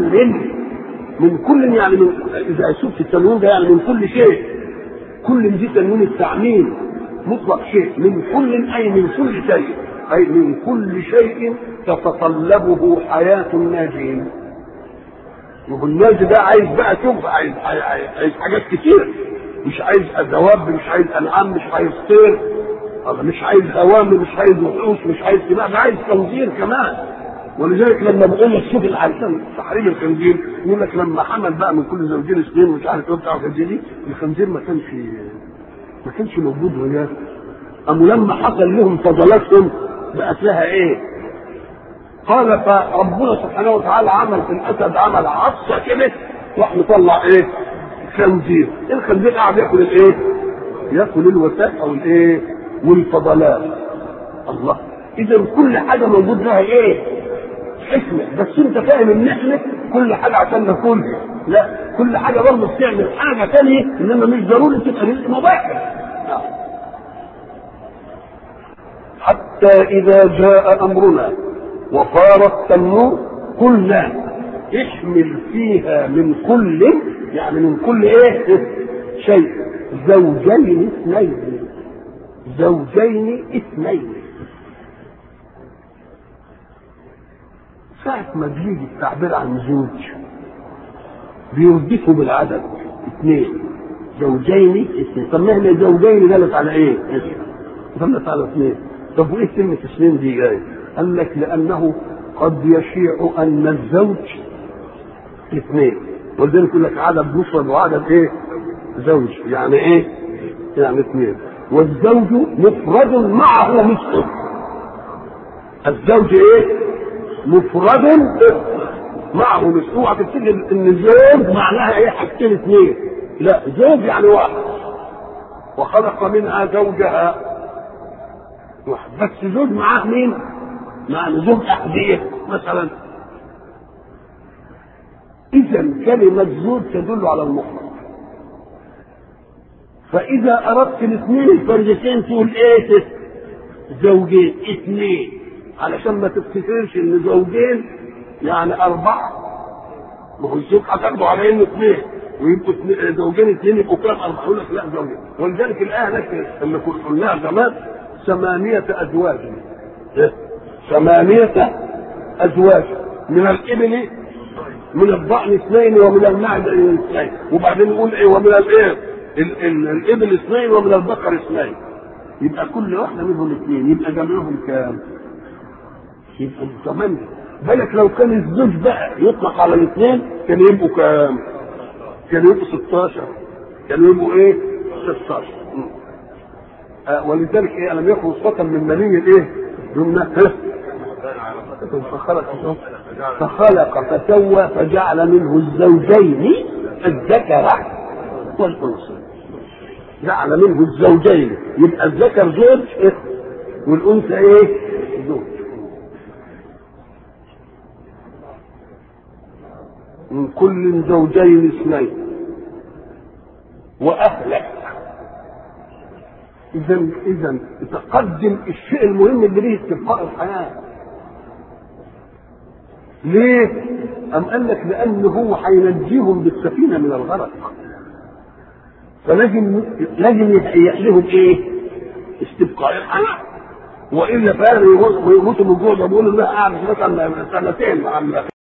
كل يعني من اذا شفت التنوين ده يعني من كل شيء. كل دي تنوين التعميم مطلق شيء، من كل اي من كل شيء، اي من كل شيء تتطلبه حياه الناجين. والناجي ده عايز بقى شوف عايز حاجات كتير، مش عايز دواب، مش عايز انعام، مش عايز طير، مش عايز اوامر، مش عايز وحوش، مش عايز سباع، ده عايز تنظير كمان. ولذلك لما بقول لك شوف العشان تحريم الخنزير يقول لك لما حمل بقى من كل زوجين اثنين مش عارف ايه بتاع الخنزير، الخنزير ما كانش موجود هناك. أم لما حصل لهم فضلاتهم بقت لها ايه؟ قال فربنا سبحانه وتعالى عمل في الاسد عمل عصا كده راح مطلع ايه؟ خنزير. الخنزير قاعد ياكل الايه؟ ياكل الوسائل او الايه؟ والفضلات. الله، اذا كل حاجه موجود لها ايه؟ حكمه. بس انت فاهم ان احنا كل حاجه عشان ناكلها، لا، كل حاجه برضه بتعمل حاجه ثانيه، انما مش ضروري تبقى رزق مباح. حتى اذا جاء امرنا وفار التنور قلنا احمل فيها من كل، يعني من كل ايه؟ شيء، زوجين اثنين، زوجين اثنين. ساعة ما بيجي التعبير عن زوج بيردفه بالعدد اثنين، زوجين اثنين. طب ما احنا زوجين دلت على ايه؟ دلت على اثنين. طب وايه كلمة اثنين دي جاية؟ قال لك لأنه قد يشيع أن الزوج اثنين، ولذلك يقول لك عدد مفرد وعدد ايه؟ زوج، يعني ايه؟ يعني اثنين. والزوج مفرد معه مثله. الزوج ايه؟ مفرد معه مثله. اوعى تفتكر ان الزوج معناها ايه؟ حاجتين اثنين، لا، زوج يعني واحد. وخلق منها زوجها واحد، بس زوج معاه مين؟ مع زوج أحذية مثلا. إذا كلمة زوج تدل على المفرد. فإذا أردت الاثنين الفردتين تقول إيه؟ زوجين اثنين، علشان ما تفتكرش إن زوجين يعني أربعة. ما هو الزوج هتاخده على إنه اثنين ويبقوا زوجين اثنين يبقوا كام؟ أربعة. يقول لك لا، زوجين. ولذلك الآية اللي قلناها زمان 8 أزواج، 8 أزواج من الإبل، من الضأن اثنين، ومن المعز اثنين. وبعدين يقول ايه؟ ومن الايه؟ الإبل اثنين، ومن البقر اثنين. يبقى كل واحدة منهم اثنين، يبقى جمعهم كام؟ يبقى 8. بالك لو كان الزوج بقى يطلق على الاثنين كان يبقوا كام؟ كانوا يبقوا 16. كانوا يبقوا ايه؟ 16. ولذلك ايه؟ ألم يكن صوتا من مني الايه؟ فخلق فسوى فجعل منه الزوجين الذكر والانثى. جعل منه الزوجين، يبقى الذكر زوج والانثى ايه؟ زوج. من كل زوجين اثنين واهلك. اذا تقدم الشيء المهم اللي به استبقاء الحياه. ليه؟ أم قال لك لأنه هو هينجيهم بالسفينة من الغرق، فلازم يهيئ لهم إيه؟ استبقاء الحياة. وإلا فعلا يموتوا من جوع. بقول الله قاعد مثلا سنتين مع